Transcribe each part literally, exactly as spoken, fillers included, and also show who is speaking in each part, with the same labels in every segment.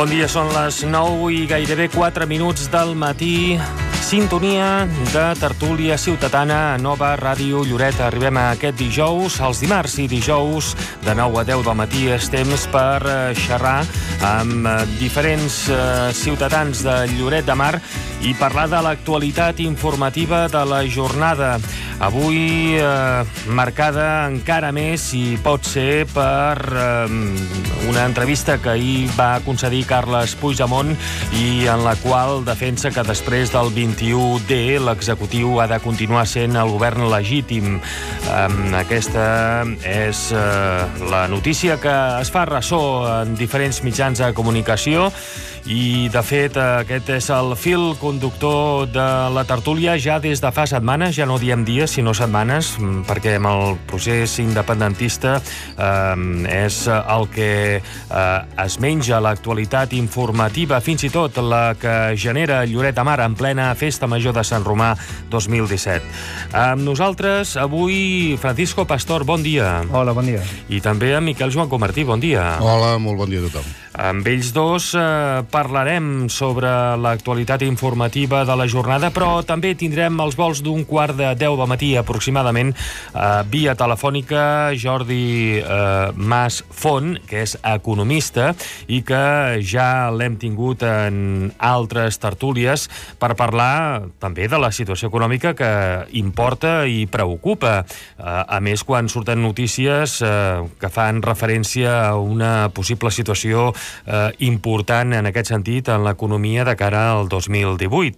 Speaker 1: Bon dia, són les nou i gairebé quatre minuts del matí. Sintonia de tertúlia ciutadana a Nova Ràdio Lloret. Arribem a aquest dijous. Els dimarts i dijous de nou a deu del matí és temps per xerrar amb diferents ciutadans de Lloret de Mar i parlar de l'actualitat informativa de la jornada. Avui eh, marcada encara més, si pot ser, per eh, una entrevista que ahir va concedir Carles Puigdemont i en la qual defensa que després del vint-i-u D l'executiu ha de continuar sent el govern legítim. Eh, aquesta és eh, la notícia que es fa ressò en diferents mitjans de comunicació i, de fet, aquest és el fil conductor de la tertúlia ja des de fa setmanes, ja no diem dies, sinó setmanes, perquè amb el procés independentista eh, és el que eh, es menja l'actualitat informativa, fins i tot la que genera Lloret de Mar en plena Festa Major de Sant Romà dos mil disset. Amb nosaltres avui Francisco Pastor, bon dia.
Speaker 2: Hola, bon dia.
Speaker 1: I també amb Miquel Joan Comartí, bon dia.
Speaker 3: Hola, molt bon dia a tothom.
Speaker 1: Amb ells dos eh, parlarem sobre l'actualitat informativa de la jornada, però també tindrem els vols d'un quart de deu del matí aproximadament eh, via telefònica Jordi eh, Mas Font, que és economista i que ja l'hem tingut en altres tertúlies per parlar també de la situació econòmica que importa i preocupa. Eh, a més, quan surten notícies eh, que fan referència a una possible situació Eh, important en aquest sentit en l'economia de cara al dos mil divuit.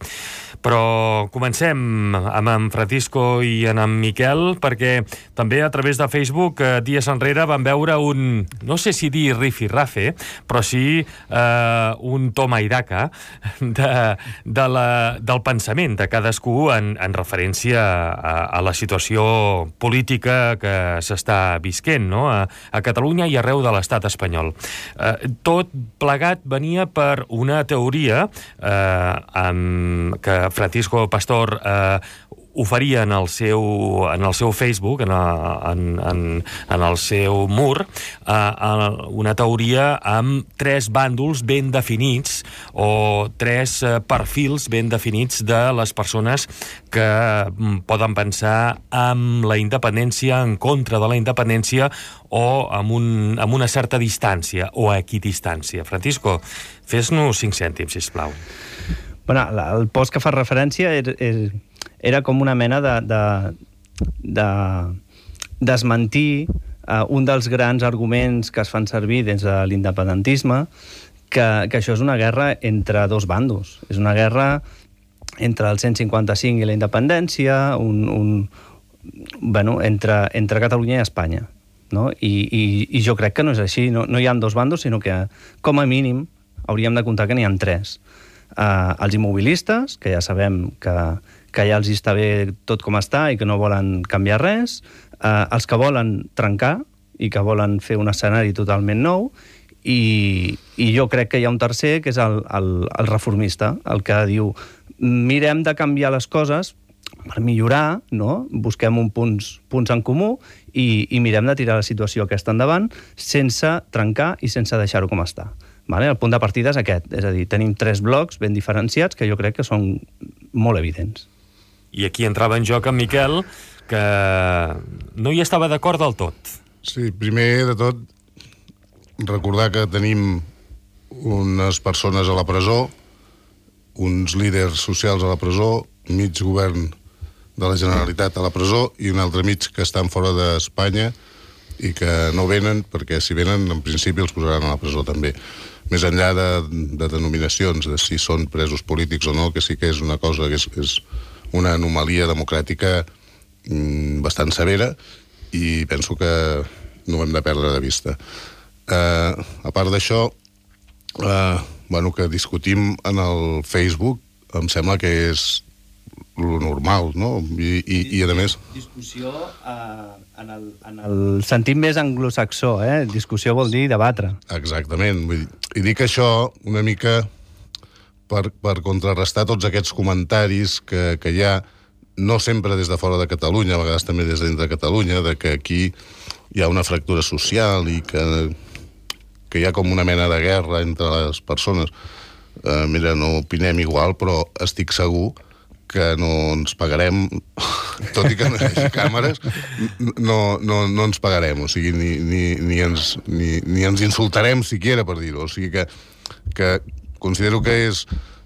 Speaker 1: Però comencem amb en Francisco i en en Miquel, perquè també a través de Facebook eh, dies enrere vam veure un, no sé si dir rifirrafe, però sí eh, un toma i daca de, de la, del pensament de cadascú en, en referència a, a la situació política que s'està visquent, no? a, a Catalunya i arreu de l'estat espanyol. Eh, tot plegat venia per una teoria eh, amb, que Francisco Pastor eh, oferia en el seu, en el seu Facebook, en, en, en, en el seu mur, eh, una teoria amb tres bàndols ben definits o tres eh, perfils ben definits de les persones que poden pensar amb la independència, en contra de la independència o amb, un, amb una certa distància o equidistància. Francisco, fes-nos cinc cèntims, sisplau.
Speaker 2: Bueno, el post que fa referència era, era com una mena de, de, de desmentir uh, un dels grans arguments que es fan servir des de l'independentisme, que, que això és una guerra entre dos bandos. És una guerra entre el cent cinquanta-cinc i la independència, un, un, bueno, entre, entre Catalunya i Espanya. No? I, i, I jo crec que no és així. No, no hi ha dos bandos, sinó que, com a mínim, hauríem de comptar que n'hi ha tres. Uh, els immobilistes, que ja sabem que, que ja els està bé tot com està i que no volen canviar res, uh, els que volen trencar i que volen fer un escenari totalment nou, i, i jo crec que hi ha un tercer, que és el, el, el reformista, el que diu mirem de canviar les coses per millorar, no? Busquem un punts, punts en comú i, i mirem de tirar la situació aquesta endavant sense trencar i sense deixar-ho com està. Vale? El punt de partida és aquest, és a dir, tenim tres blocs ben diferenciats que jo crec que són molt evidents.
Speaker 1: I aquí entrava en joc en Miquel, que no hi estava d'acord del tot.
Speaker 3: Sí, primer de tot, recordar que tenim unes persones a la presó, uns líders socials a la presó, mig govern de la Generalitat a la presó i un altre mig que estan fora d'Espanya i que no venen, perquè si venen, en principi els posaran a la presó també. Més enllà de, de denominacions, de si són presos polítics o no, que sí que és una cosa que és, és una anomalia democràtica mm, bastant severa i penso que no ho hem de perdre de vista. Uh, a part d'això, uh, bueno, que discutim en el Facebook, em sembla que és lo normal, no? I, i, i a més...
Speaker 2: Discussió uh, en, el, en el sentit més anglosaxó, eh? Discussió vol dir debatre.
Speaker 3: Exactament. Vull dir, i dic això una mica per, per contrarrestar tots aquests comentaris que, que hi ha, no sempre des de fora de Catalunya, a vegades també des de dintre de Catalunya, de que aquí hi ha una fractura social i que, que hi ha com una mena de guerra entre les persones. Uh, mira, no opinem igual, però estic segur que no ens pagarem, tot i que no hi hagi càmeres, no, no, no ens pagarem, o sigui, ni, ni, ni, ens, ni, ni ens insultarem siquiera, per dir-ho. O sigui que, que considero que és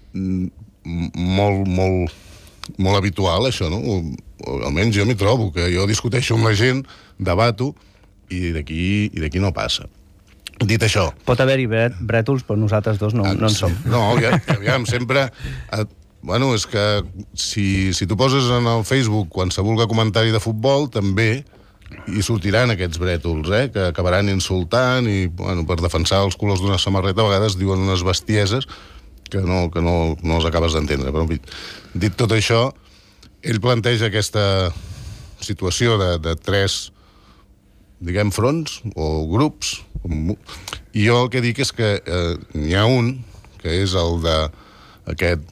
Speaker 3: molt, molt, molt habitual, això, no? O, o almenys jo m'hi trobo, que jo discuteixo amb la gent, debato, i d'aquí i d'aquí no passa. Dit això...
Speaker 2: Pot haver-hi brètols, però nosaltres dos no, no en som.
Speaker 3: No, ja, aviam, sempre... Bueno, és que si, si tu poses en el Facebook qualsevol comentari de futbol, també hi sortiran aquests brètols, eh, que acabaran insultant i, bueno, per defensar els colors d'una samarreta a vegades diuen unes bestieses que no, que no, no els acabes d'entendre. Però, dit tot això, ell planteja aquesta situació de, de tres, diguem, fronts o grups, i jo el que dic és que eh, n'hi ha un, que és el de aquest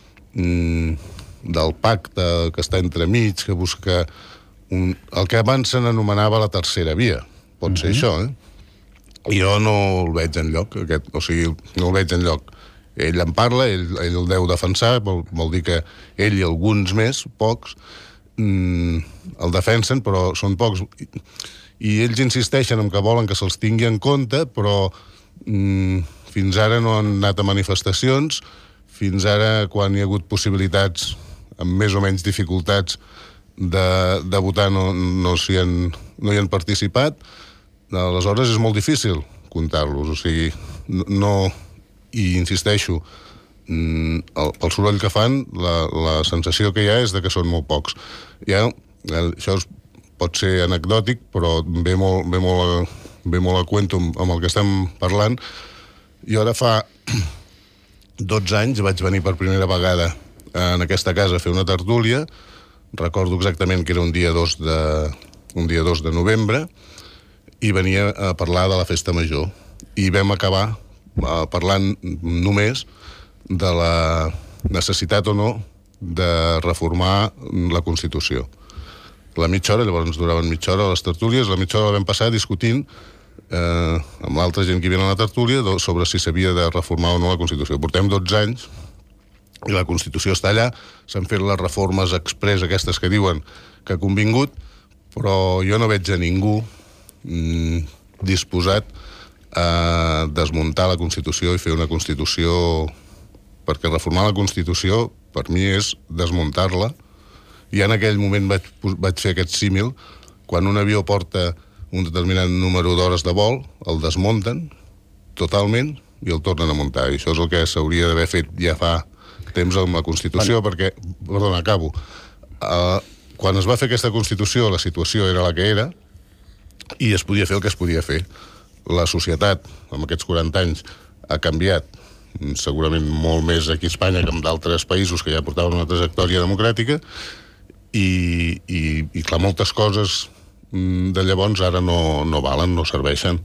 Speaker 3: del pacte que està entremig, que busca un, el que abans se n'anomenava la tercera via. Pot ser mm-hmm. això, eh? I jo no el veig enlloc, aquest, o sigui, no el veig enlloc. Ell en parla, ell, ell el deu defensar, vol, vol dir que ell i alguns més, pocs, mm, el defensen, però són pocs. I, i ells insisteixen en que volen que se'ls tingui en compte, però mm, fins ara no han anat a manifestacions. Fins ara, quan hi ha hagut possibilitats, amb més o menys dificultats, de, de votar, no, no, s'hi han, no hi han participat. Aleshores, és molt difícil comptar-los. O sigui, no... I insisteixo, el, el soroll que fan, la, la sensació que hi ha és de que són molt pocs. Ja, això pot ser anecdòtic, però ve molt, ve molt, ve molt a cuento amb el que estem parlant. Jo ara fa... dotze anys vaig venir per primera vegada en aquesta casa a fer una tertúlia. Recordo exactament que era un dia dos de, un dia dos de novembre i venia a parlar de la festa major. I vam acabar uh, parlant només de la necessitat o no de reformar la Constitució. La mitja hora, llavors ens duraven mitja hora les tertúlies, la mitja hora la vam passar discutint Eh, amb l'altra gent que hi havia a la tertúlia sobre si s'havia de reformar o no la Constitució. Portem dotze anys i la Constitució està allà, s'han fet les reformes express aquestes que diuen que ha convingut, però jo no veig a ningú mm, disposat a desmuntar la Constitució i fer una Constitució, perquè reformar la Constitució per mi és desmuntar-la. I en aquell moment vaig, vaig fer aquest símil, quan un avió porta un determinat número d'hores de vol, el desmunten totalment i el tornen a muntar. I això és el que s'hauria d'haver fet ja fa temps amb la Constitució, bueno. perquè, perdona, acabo, uh, quan es va fer aquesta Constitució la situació era la que era i es podia fer el que es podia fer. La societat, amb aquests quaranta anys, ha canviat segurament molt més aquí a Espanya que en d'altres països que ja portaven una trajectòria democràtica i, i, i clar, moltes coses de llavors ara no, no valen, no serveixen.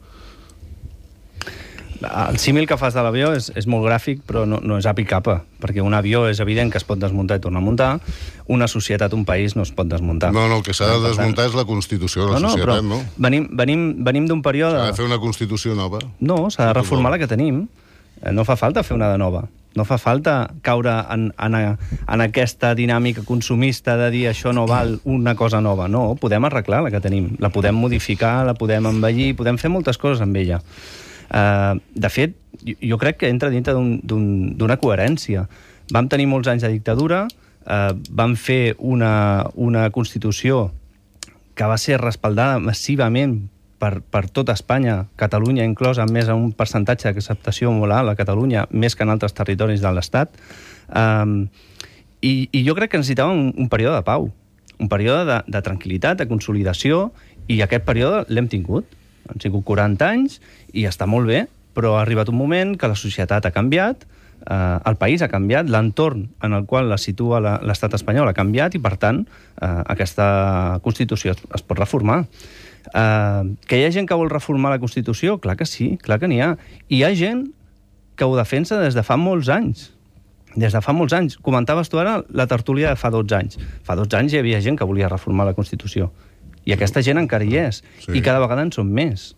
Speaker 2: El símil que fas de l'avió és, és molt gràfic, però no, no és aplicable, perquè un avió és evident que es pot desmuntar i tornar a muntar, una societat, un país no es pot desmuntar.
Speaker 3: No, no, el que s'ha de desmuntar és la Constitució de la no, societat, no?
Speaker 2: Venim, venim, venim d'un període...
Speaker 3: S'ha de fer una Constitució nova.
Speaker 2: No, s'ha de reformar la que tenim. No fa falta fer una de nova. No fa falta caure en, en, en aquesta dinàmica consumista de dir això no val una cosa nova. No, podem arreglar la que tenim. La podem modificar, la podem embellir, podem fer moltes coses amb ella. Uh, de fet, jo crec que entra dintre d'una coherència. Vam tenir molts anys de dictadura, uh, vam fer una, una Constitució que va ser respaldada massivament Per, per tota Espanya, Catalunya inclosa, amb més un percentatge d'acceptació molt alt a Catalunya, més que en altres territoris de l'Estat. Um, i, I jo crec que necessitàvem un, un període de pau, un període de, de tranquil·litat, de consolidació, i aquest període l'hem tingut. Han sigut quaranta anys i està molt bé, però ha arribat un moment que la societat ha canviat, uh, el país ha canviat, l'entorn en el qual la situa l'estat espanyol ha canviat i, per tant, uh, aquesta Constitució es, es pot reformar. Uh, que hi ha gent que vol reformar la Constitució? Clar que sí, clar que n'hi ha. I hi ha gent que ho defensa des de fa molts anys. Des de fa molts anys. Comentaves tu ara la tertúlia de fa dotze anys. Fa dotze anys hi havia gent que volia reformar la Constitució. I aquesta gent encara hi és. Sí. I cada vegada en són més.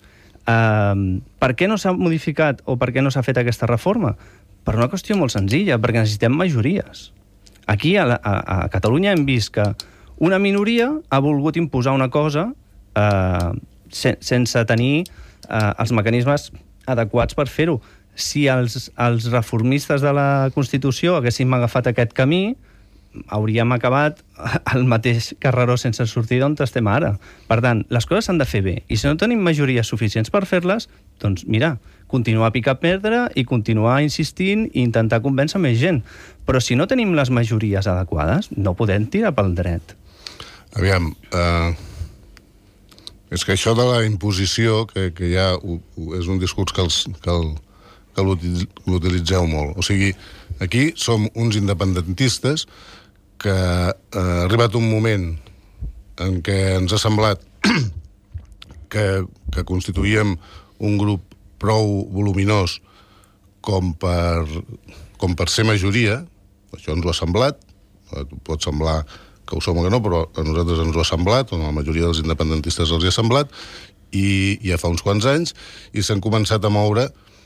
Speaker 2: Uh, per què no s'ha modificat o per què no s'ha fet aquesta reforma? Per una qüestió molt senzilla, perquè necessitem majories. Aquí, a, a, a Catalunya, hem vist que una minoria ha volgut imposar una cosa uh, sen, sense tenir uh, els mecanismes adequats per fer-ho. Si els, els reformistes de la Constitució haguéssim agafat aquest camí, hauríem acabat el mateix carreró sense sortir d'on estem ara. Per tant, les coses s'han de fer bé. I si no tenim majories suficients per fer-les, doncs mira, continuar a picar pedra i continuar insistint i intentar convèncer més gent. Però si no tenim les majories adequades, no podem tirar pel dret.
Speaker 3: Aviam, eh, és que això de la imposició, que, que ja ho, ho, és un discurs que, els, que, el, que l'utilitzeu molt. O sigui, aquí som uns independentistes que eh, ha arribat un moment en què ens ha semblat que, que constituïem un grup prou voluminós com per, com per ser majoria. Això ens ho ha semblat, pot semblar que ho som o que no, però a nosaltres ens ho ha semblat, o a la majoria dels independentistes els hi ha semblat, i ja fa uns quants anys, i s'han començat a moure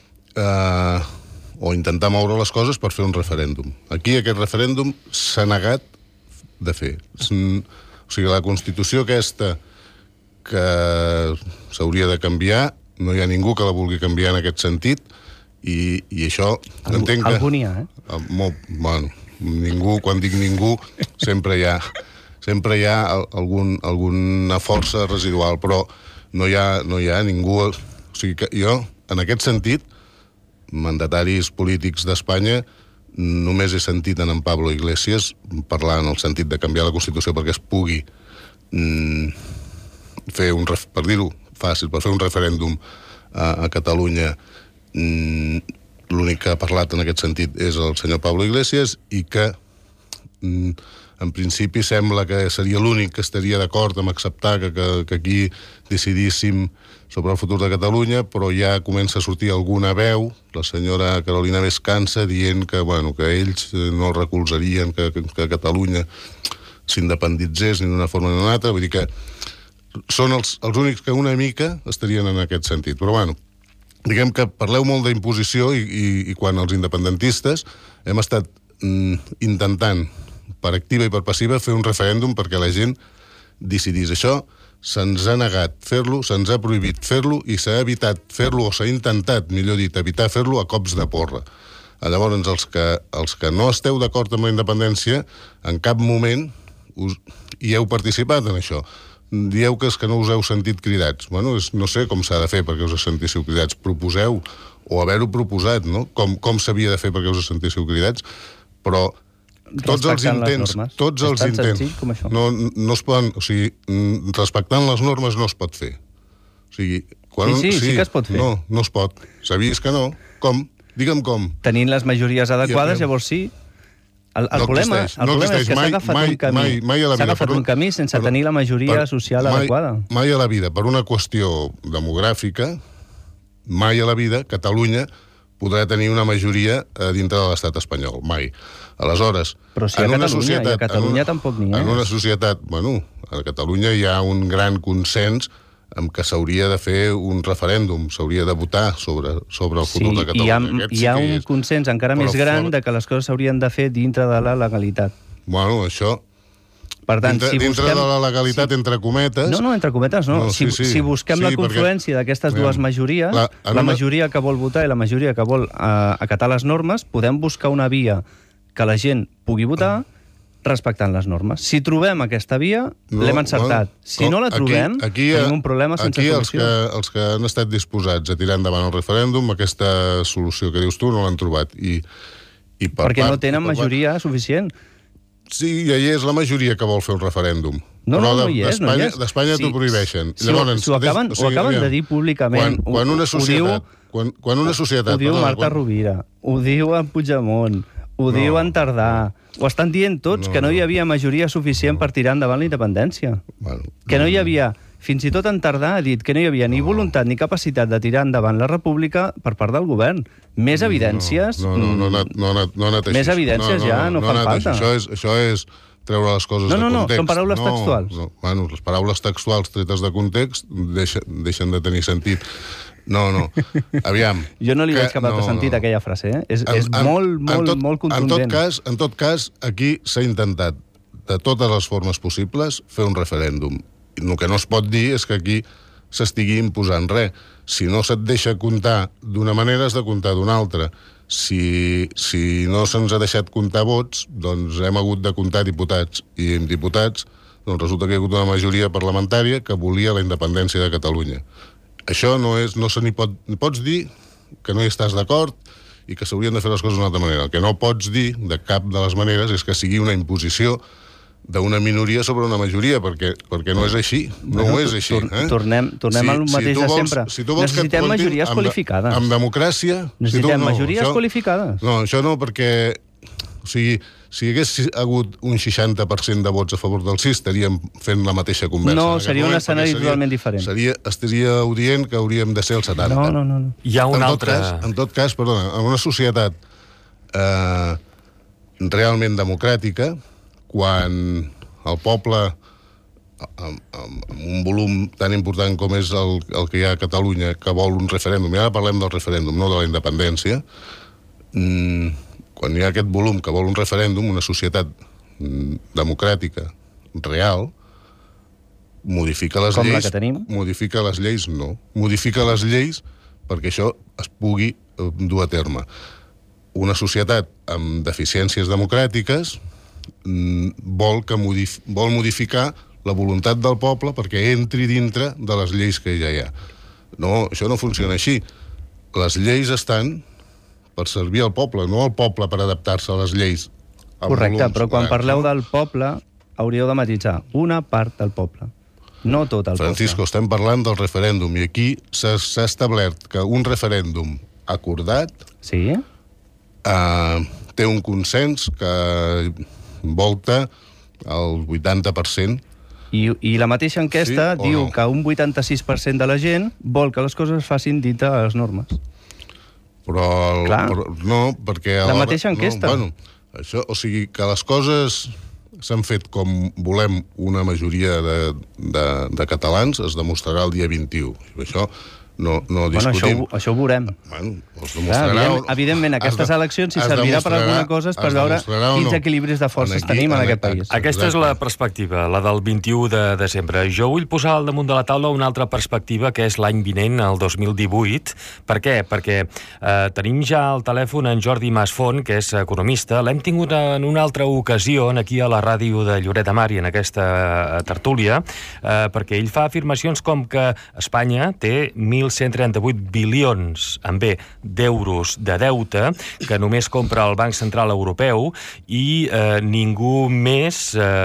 Speaker 3: eh, o intentar moure les coses per fer un referèndum. Aquí aquest referèndum s'ha negat de fer. O sigui, la Constitució aquesta que s'hauria de canviar, no hi ha ningú que la vulgui canviar en aquest sentit, i, i això...
Speaker 2: Algú,
Speaker 3: entenc que,
Speaker 2: algú n'hi ha, eh?
Speaker 3: Molt, bueno, ningú, quan dic ningú, sempre hi ha, sempre hi ha algun, alguna força residual, però no hi ha, no hi ha ningú... O sigui que jo, en aquest sentit, mandataris polítics d'Espanya, només he sentit en en Pablo Iglesias parlar en el sentit de canviar la Constitució perquè es pugui mm, fer un, per dir-ho fàcil, per fer un referèndum a, a Catalunya. Mm, l'únic que ha parlat en aquest sentit és el senyor Pablo Iglesias, i que mm, en principi sembla que seria l'únic que estaria d'acord amb acceptar que, que, que aquí decidíssim sobre el futur de Catalunya, però ja comença a sortir alguna veu, la senyora Carolina Vescanza, dient que, bueno, que ells no el recolzarien, que, que, que Catalunya s'independitzés ni d'una forma ni d'una altra. Vull dir que són els, els únics que una mica estarien en aquest sentit. Però, bueno, diguem que parleu molt d'imposició i, i, i quan els independentistes hem estat mm, intentant, per activa i per passiva, fer un referèndum perquè la gent decidís. Això se'ns ha negat fer-lo, se'ns ha prohibit fer-lo i s'ha evitat fer-lo, o s'ha intentat, millor dit, evitar fer-lo a cops de porra. Llavors, els que, els que no esteu d'acord amb la independència, en cap moment us, hi heu participat en això. Dieu que és que no us heu sentit cridats. Bueno, és, no sé com s'ha de fer perquè us sentíssiu cridats. Proposeu, o haver-ho proposat, no? Com, com s'havia de fer perquè us sentíssiu cridats, però tots els intents, tots els intents, no, no es poden, o sigui, respectant les normes no es pot fer. O sigui, quan,
Speaker 2: sí, sí, sí, sí que es pot fer.
Speaker 3: No, no es pot. S'ha vist que no. Com? Digue'm com.
Speaker 2: Tenint les majories adequades, llavors sí. El, el
Speaker 3: no
Speaker 2: problema,
Speaker 3: existeix,
Speaker 2: el
Speaker 3: no
Speaker 2: problema és que s'ha agafat
Speaker 3: mai,
Speaker 2: un camí,
Speaker 3: mai, mai a la vida,
Speaker 2: agafat
Speaker 3: per,
Speaker 2: un camí sense per, tenir la majoria per, social
Speaker 3: mai,
Speaker 2: adequada.
Speaker 3: Mai a la vida, per una qüestió demogràfica, mai a la vida Catalunya podrà tenir una majoria a dintre de l'estat espanyol. Mai. Aleshores,
Speaker 2: però si a
Speaker 3: en
Speaker 2: Catalunya,
Speaker 3: una societat,
Speaker 2: i a Catalunya
Speaker 3: en,
Speaker 2: tampoc n'hi ha.
Speaker 3: En una societat, bueno, a Catalunya hi ha un gran consens en què s'hauria de fer un referèndum, s'hauria de votar sobre, sobre el futur
Speaker 2: sí,
Speaker 3: de Catalunya.
Speaker 2: Hi ha, hi ha sí un és, consens encara més gran for... de que les coses s'haurien de fer dintre de la legalitat.
Speaker 3: Bueno, això...
Speaker 2: Per tant,
Speaker 3: dintre,
Speaker 2: si busquem...
Speaker 3: dintre de la legalitat, sí. entre cometes...
Speaker 2: No, no, entre cometes no.
Speaker 3: no
Speaker 2: si,
Speaker 3: sí, sí.
Speaker 2: si busquem sí, la confluència d'aquestes dues majories, la, la una... majoria que vol votar i la majoria que vol uh, acatar les normes, podem buscar una via que la gent pugui votar respectant les normes. Si trobem aquesta via, no, l'hem encertat. Bueno, si no la trobem, aquí, aquí, tenim un problema sense
Speaker 3: aquí
Speaker 2: solució.
Speaker 3: Aquí els, els que han estat disposats a tirar endavant el referèndum, aquesta solució que dius tu no l'han trobat. I, i per
Speaker 2: Perquè
Speaker 3: part,
Speaker 2: no tenen majoria part... suficient.
Speaker 3: Sí, i allà és la majoria que vol fer un referèndum.
Speaker 2: No,
Speaker 3: però
Speaker 2: no, no hi és.
Speaker 3: D'Espanya
Speaker 2: no
Speaker 3: d'Espanya
Speaker 2: sí,
Speaker 3: t'ho prohibeixen.
Speaker 2: Sí, Llavors, ho, ho acaben, o sigui, ho acaben de dir públicament.
Speaker 3: Quan, quan una societat... Ho diu, quan, quan una societat
Speaker 2: ho diu
Speaker 3: perdona,
Speaker 2: Marta
Speaker 3: quan...
Speaker 2: Rovira, ho diu en Puigdemont, ho no, diu en Tardà, ho estan dient tots, no, que no hi havia majoria suficient no. per tirar endavant la independència. Bueno, que no hi havia... Fins i tot en Tardà ha dit que no hi havia ni voluntat ni capacitat de tirar endavant la república per part del govern. Més evidències...
Speaker 3: No, no, no, no, no, no, no ha anat així.
Speaker 2: Més evidències no, no, ja no, no, no fan falta.
Speaker 3: Això és, això és treure les coses
Speaker 2: no, no,
Speaker 3: de context.
Speaker 2: No, no, són paraules
Speaker 3: no,
Speaker 2: textuals.
Speaker 3: No, bueno, les paraules textuals tretes de context deixen, deixen de tenir sentit. No, no. Aviam.
Speaker 2: Jo no li
Speaker 3: que,
Speaker 2: veig cap altre
Speaker 3: no,
Speaker 2: sentit
Speaker 3: no.
Speaker 2: a aquella frase, eh? És,
Speaker 3: En-
Speaker 2: és
Speaker 3: en-
Speaker 2: molt,
Speaker 3: en
Speaker 2: molt,
Speaker 3: tot-
Speaker 2: molt
Speaker 3: En
Speaker 2: contundent.
Speaker 3: tot cas, en tot cas, aquí s'ha intentat, de totes les formes possibles, fer un referèndum. El que no es pot dir és que aquí s'estigui imposant res. Si no se't deixa comptar d'una manera, has de comptar d'una altra. Si, si no se'ns ha deixat comptar vots, doncs hem hagut de comptar diputats. I amb diputats, doncs resulta que hi ha hagut una majoria parlamentària que volia la independència de Catalunya. Això no és, no se n'hi pot... Pots dir que no hi estàs d'acord i que s'haurien de fer les coses d'una altra manera. El que no pots dir, de cap de les maneres, és que sigui una imposició d'una minoria sobre una majoria, perquè, perquè no és així. No
Speaker 2: Bueno,
Speaker 3: ho és així.
Speaker 2: tor-
Speaker 3: Eh?
Speaker 2: tornem- tornem al mateix
Speaker 3: tu
Speaker 2: de
Speaker 3: vols-
Speaker 2: sempre.
Speaker 3: Si tu vols que et
Speaker 2: Necessitem
Speaker 3: comptin
Speaker 2: majories
Speaker 3: amb de-
Speaker 2: qualificades.
Speaker 3: Amb democràcia...
Speaker 2: Necessitem
Speaker 3: si tu, no,
Speaker 2: majories
Speaker 3: això-
Speaker 2: qualificades.
Speaker 3: No, això no, perquè... O sigui, si hi hagués hagut un seixanta per cent de vots a favor del sí, estaríem fent la mateixa conversa.
Speaker 2: No,
Speaker 3: en aquest
Speaker 2: seria un
Speaker 3: moment,
Speaker 2: escenari
Speaker 3: perquè seria-
Speaker 2: totalment diferent.
Speaker 3: Seria, estaríeu dient que hauríem de ser el setanta.
Speaker 2: No, no, no. no.
Speaker 1: Hi ha un
Speaker 3: en tot
Speaker 1: altre...
Speaker 3: cas, en tot cas, perdona, en una societat eh, realment democràtica, quan el poble, amb, amb, amb un volum tan important com és el, el que hi ha a Catalunya, que vol un referèndum, i ara parlem del referèndum, no de la independència, mm, quan hi ha aquest volum que vol un referèndum, una societat mm, democràtica, real, modifica les
Speaker 2: Com la
Speaker 3: lleis...
Speaker 2: que tenim?
Speaker 3: Modifica les lleis, no. Modifica les lleis perquè això es pugui eh, dur a terme. Una societat amb deficiències democràtiques mm, vol, que modif vol modificar la voluntat del poble perquè entri dintre de les lleis que ja hi ha. No, això no funciona així. Les lleis estan per servir al poble, no al poble per adaptar-se a les lleis.
Speaker 2: Correcte,
Speaker 3: volums,
Speaker 2: però quan
Speaker 3: eh?
Speaker 2: parleu del poble, hauríeu de matisar una part del poble, no tot el
Speaker 3: Francisco,
Speaker 2: poble.
Speaker 3: estem parlant del referèndum i aquí s'ha s'ha establert que un referèndum acordat
Speaker 2: Sí?
Speaker 3: eh, té un consens que volta el vuitanta per cent.
Speaker 2: I, I la mateixa enquesta
Speaker 3: Sí o
Speaker 2: diu
Speaker 3: no?
Speaker 2: que un vuitanta-sis per cent de la gent vol que les coses es facin dintre de les normes.
Speaker 3: Però, el,
Speaker 2: Clar.
Speaker 3: però no, perquè... a
Speaker 2: La
Speaker 3: l'hora-
Speaker 2: mateixa enquesta.
Speaker 3: No, bueno, això, o sigui, que les coses s'han fet com volem una majoria de, de, de catalans es demostrarà el dia vint-i-u. I això no, no
Speaker 2: Bueno, això,
Speaker 3: discutim.
Speaker 2: ho- això ho veurem.
Speaker 3: Bueno, es
Speaker 2: Clar,
Speaker 3: demostrarà...
Speaker 2: evident, evidentment,
Speaker 3: es
Speaker 2: aquestes
Speaker 3: de-
Speaker 2: eleccions si
Speaker 3: es
Speaker 2: servirà per
Speaker 3: demostrarà-
Speaker 2: alguna cosa és per
Speaker 3: es
Speaker 2: veure
Speaker 3: demostrarà o
Speaker 2: quins
Speaker 3: no.
Speaker 2: equilibris de forces
Speaker 3: Aquí-
Speaker 2: tenim en
Speaker 3: en-
Speaker 2: aquest país.
Speaker 1: Aquesta és la
Speaker 3: Exacte.
Speaker 1: perspectiva, la del vint-i-u de desembre. Jo vull posar al damunt de la taula una altra perspectiva, que és l'any vinent, el dos mil divuit. Per què? Perquè eh, tenim ja al telèfon en Jordi Masfont, que és economista. L'hem tingut en una altra ocasió aquí a la ràdio de Lloret de Mar i en aquesta tertúlia, eh, perquè ell fa afirmacions com que Espanya té mil cent trenta-vuit bilions amb B d'euros de deute que només compra el Banc Central Europeu i eh, ningú més eh,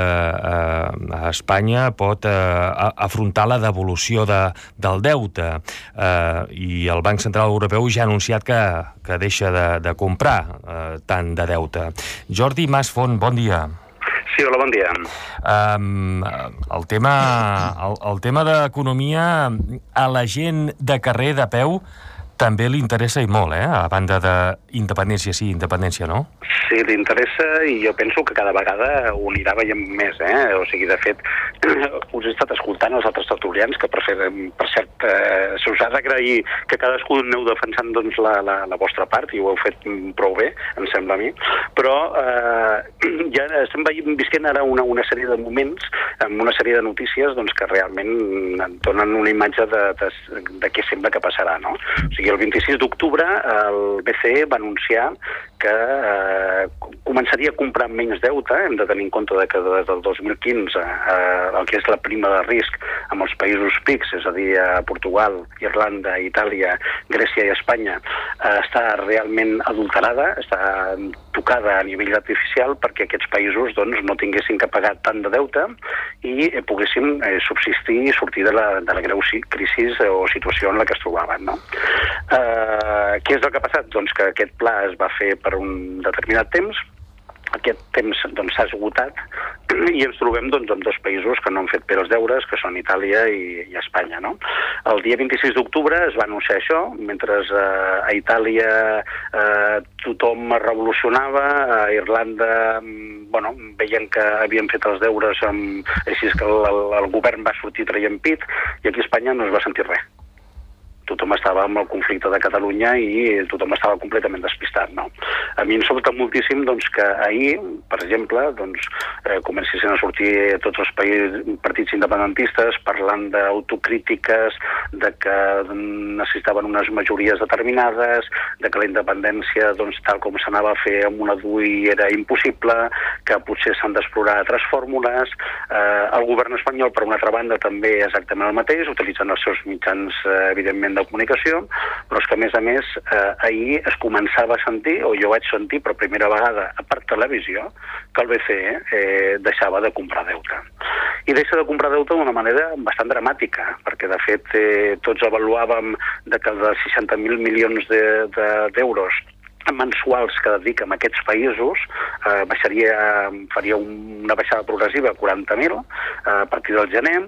Speaker 1: eh, a Espanya pot eh, afrontar la devolució de, del deute. Eh, I el Banc Central Europeu ja ha anunciat que, que deixa de, de comprar eh, tant de deute. Jordi Masfont, bon dia.
Speaker 4: Sí, hola, bon dia.
Speaker 1: Um, el tema, el, el tema d'economia a la gent de carrer, de peu, també li interessa i molt, eh? A banda d'independència sí, independència no?
Speaker 4: Sí, li interessa i jo penso que cada vegada ho anirà veient més, eh? O sigui, de fet, us he estat escoltant els altres tertulians que, per, fer, per cert, eh, se us ha d'agrair que cadascú aneu defensant doncs, la, la, la vostra part i ho heu fet prou bé, em sembla a mi, però eh, ja estem veient, visquent ara una, una sèrie de moments, amb una sèrie de notícies doncs, que realment donen una imatge de, de, de què sembla que passarà, no? O sigui, el vint-i-sis d'octubre el B C E va anunciar que eh, començaria a comprar menys deute. Hem de tenir en compte de que des del dos mil quinze eh, el que és la prima de risc amb els països P I C S, és a dir, a Portugal, Irlanda, Itàlia, Grècia i Espanya, eh, està realment adulterada, està tocada a nivell artificial perquè aquests països doncs, no tinguessin que pagar tant de deute i eh, poguessin eh, subsistir i sortir de la, de la greu crisi o situació en la que es trobaven, no? Eh, què és el que ha passat? Doncs que aquest pla es va fer per un determinat temps, aquest temps doncs, s'ha esgotat i ens trobem doncs, amb dos països que no han fet bé els deures, que són Itàlia i, i Espanya. No? El dia vint-i-sis d'octubre es va anunciar això, mentre eh, a Itàlia eh, tothom es revolucionava, a Irlanda bueno, veien que havien fet els deures, amb, així que el, el, el govern va sortir traient pit, i aquí a Espanya no es va sentir res. tothom estava amb el conflicte de Catalunya i tothom estava completament despistat, no? A mi em sobta moltíssim doncs, que ahir, per exemple, doncs, eh, comencessin a sortir tots els països, partits independentistes parlant d'autocrítiques, de que necessitaven unes majories determinades, de que la independència, doncs, tal com s'anava a fer amb una D U I era impossible, que potser s'han d'explorar altres fórmules. Eh, el govern espanyol, per una altra banda, també exactament el mateix, utilitzant els seus mitjans, eh, evidentment, de comunicació, però és que, a més a més, eh, ahir es començava a sentir, o jo vaig sentir per primera vegada per televisió, que el B C E eh, deixava de comprar deute. I deixa de comprar deute d'una manera bastant dramàtica, perquè, de fet, eh, tots avaluàvem de que de seixanta mil milions d'euros de, de, mensuals que dediquem a aquests països eh, baixaria, faria una baixada progressiva a quaranta mil eh, a partir del gener,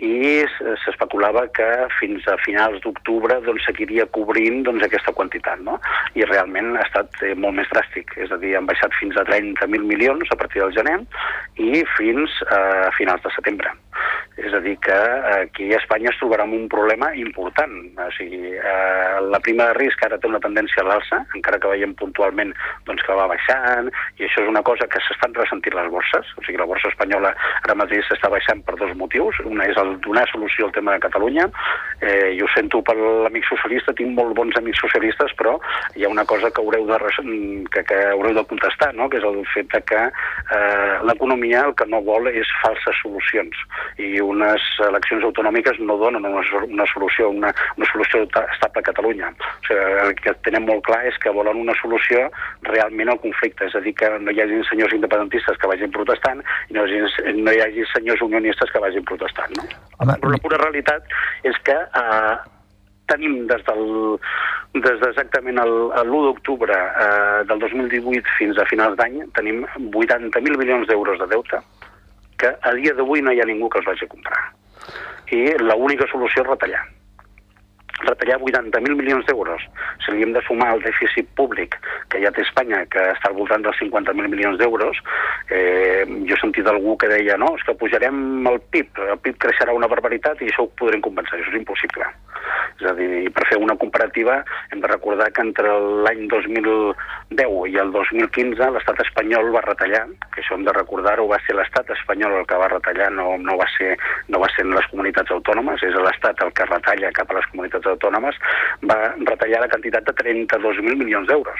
Speaker 4: i s'especulava que fins a finals d'octubre doncs, seguiria cobrint doncs, aquesta quantitat, no? I realment ha estat eh, molt més dràstic, és a dir, han baixat fins a trenta mil milions a partir del gener i fins a finals de setembre. És a dir, que aquí a Espanya es trobarà amb un problema important. O sigui, eh, la prima de risc ara té una tendència a l'alça, encara que veiem puntualment doncs, que va baixant, i això és una cosa que s'estan ressentint les borses. O sigui, la borsa espanyola ara mateix s'està baixant per dos motius. Una és el donar solució al tema de Catalunya. Eh, jo ho sento per l'amic socialista, tinc molt bons amics socialistes, però hi ha una cosa que haureu de, que, que haureu de contestar, no? Que és el fet de que eh, l'economia el que no vol és falses solucions. I unes eleccions autonòmiques no donen una, una solució, una, una solució estable a Catalunya. O sigui, el que tenem molt clar és que volen una solució realment al conflicte, és a dir, que no hi hagi senyors independentistes que vagin protestant i no hi hagi, no hi hagi senyors unionistes que vagin protestant, no? Home, però la pura realitat és que eh, tenim des del des d'exactament l'u d'octubre eh, del dos mil divuit fins a finals d'any, tenim vuitanta mil milions d'euros de deute que a dia d'avui no hi ha ningú que els vagi a comprar. I l'única solució és retallar. Retallar vuitanta mil milions d'euros. Si li hem de sumar el dèficit públic que ja té Espanya, que està al voltant dels cinquanta mil milions d'euros, eh, jo he sentit algú que deia no, és que pujarem el P I B, el P I B creixerà una barbaritat i això ho podrem compensar. Això és impossible. És a dir, per fer una comparativa hem de recordar que entre l'any dos mil deu i el dos mil quinze l'estat espanyol va retallar, que això hem de recordar-ho, va ser l'estat espanyol el que va retallar, no, no, va ser, no va ser en les comunitats autònomes, és l'estat el que retalla cap a les comunitats autònomes, va retallar la quantitat de trenta-dos mil milions d'euros.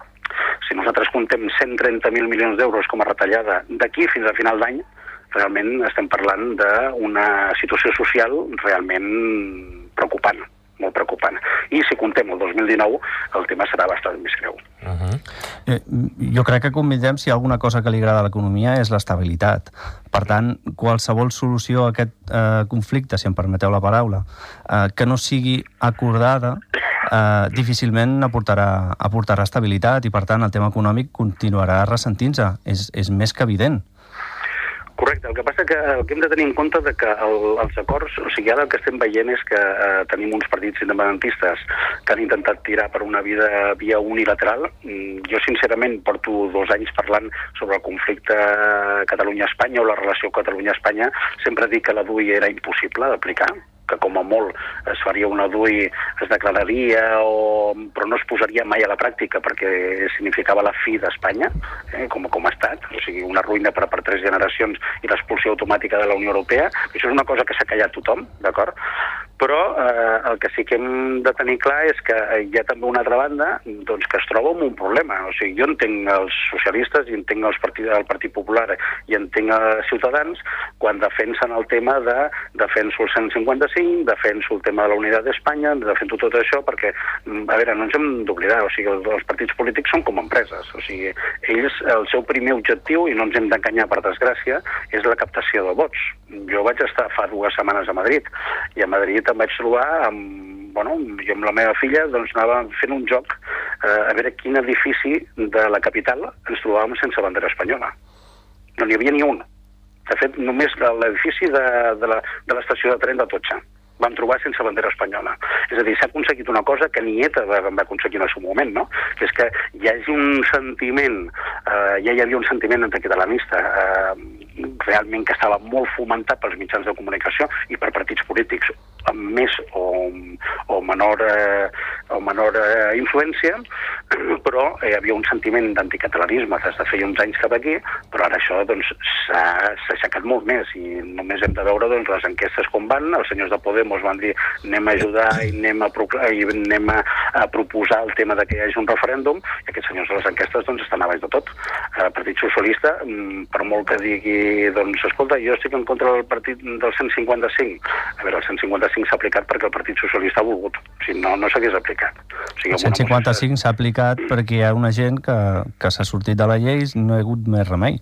Speaker 4: Si nosaltres comptem cent trenta mil milions d'euros com a retallada d'aquí fins a final d'any, realment estem parlant d'una situació social realment preocupant, molt preocupant. I si comptem el dos mil dinou, el tema serà bastant més greu.
Speaker 2: Uh-huh. eh, jo crec que convindrem si hi ha alguna cosa que li agrada a l'economia és l'estabilitat. Per tant, qualsevol solució a aquest eh, conflicte, si em permeteu la paraula, eh, que no sigui acordada, eh, difícilment aportarà, aportarà estabilitat i, per tant, el tema econòmic continuarà ressentint-se. És, és més que evident.
Speaker 4: Correcte, el que passa que el que hem de tenir en compte de que el, els acords, o sigui, ara el que estem veient és que eh, tenim uns partits independentistes que han intentat tirar per una via, via unilateral. Jo, sincerament, porto dos anys parlant sobre el conflicte Catalunya-Espanya o la relació Catalunya-Espanya. Sempre dic que la D U I era impossible d'aplicar, que com a molt es faria una D U I, es declararia, o... però no es posaria mai a la pràctica perquè significava la fi d'Espanya, eh, com, com ha estat, o sigui, una ruïna per, per tres generacions i l'expulsió automàtica de la Unió Europea. Això és una cosa que s'ha callat tothom, d'acord? Però eh, el que sí que hem de tenir clar és que hi ha també una altra banda doncs, que es troba amb un problema. O sigui, jo entenc els socialistes i entenc els partit, el Partit Popular i entenc els Ciutadans quan defensen el tema de defenso el cent cinquanta cinc, defenso el tema de la unitat d'Espanya, defenso tot això perquè, a veure, no ens hem d'oblidar, o sigui, els, els partits polítics són com empreses. O sigui, ells, el seu primer objectiu, i no ens hem d'enganyar per desgràcia, és la captació de vots. Jo vaig estar fa dues setmanes a Madrid i a Madrid em vaig trobar amb, bueno, jo amb la meva filla doncs anàvem fent un joc eh, a veure quin edifici de la capital ens trobàvem sense bandera espanyola. No n'hi havia ni un. De fet, només l'edifici de, de l'estació de, de tren de Totxa vam trobar sense bandera espanyola. És a dir, s'ha aconseguit una cosa que ni ETA va, va aconseguir en el seu moment, no? Que és que hi hagi un sentiment, eh, ja hi havia un sentiment anticatalanista, eh, realment que estava molt fomentat pels mitjans de comunicació i per partits polítics amb més o, o menor, eh, o menor eh, influència, però eh, hi havia un sentiment d'anticatalanisme des de feia uns anys cap aquí, però ara això doncs, s'ha aixecat molt més i només hem de veure doncs, les enquestes com van. Els senyors de Podemos van dir anem a ajudar i anem a, i anem a, a proposar el tema de que hi hagi un referèndum, i aquests senyors de les enquestes doncs, estan a baix de tot. El Partit Socialista, per molt que digui, doncs, escolta, jo estic en contra del partit del cent cinquanta-cinc. A veure, el cent cinquanta-cinc s'ha aplicat perquè el Partit Socialista ha volgut. Si no, no s'hagués aplicat. O sigui,
Speaker 2: el cent cinquanta-cinc s'ha aplicat perquè hi ha una gent que, que s'ha sortit de la llei i no hi ha hagut més remei.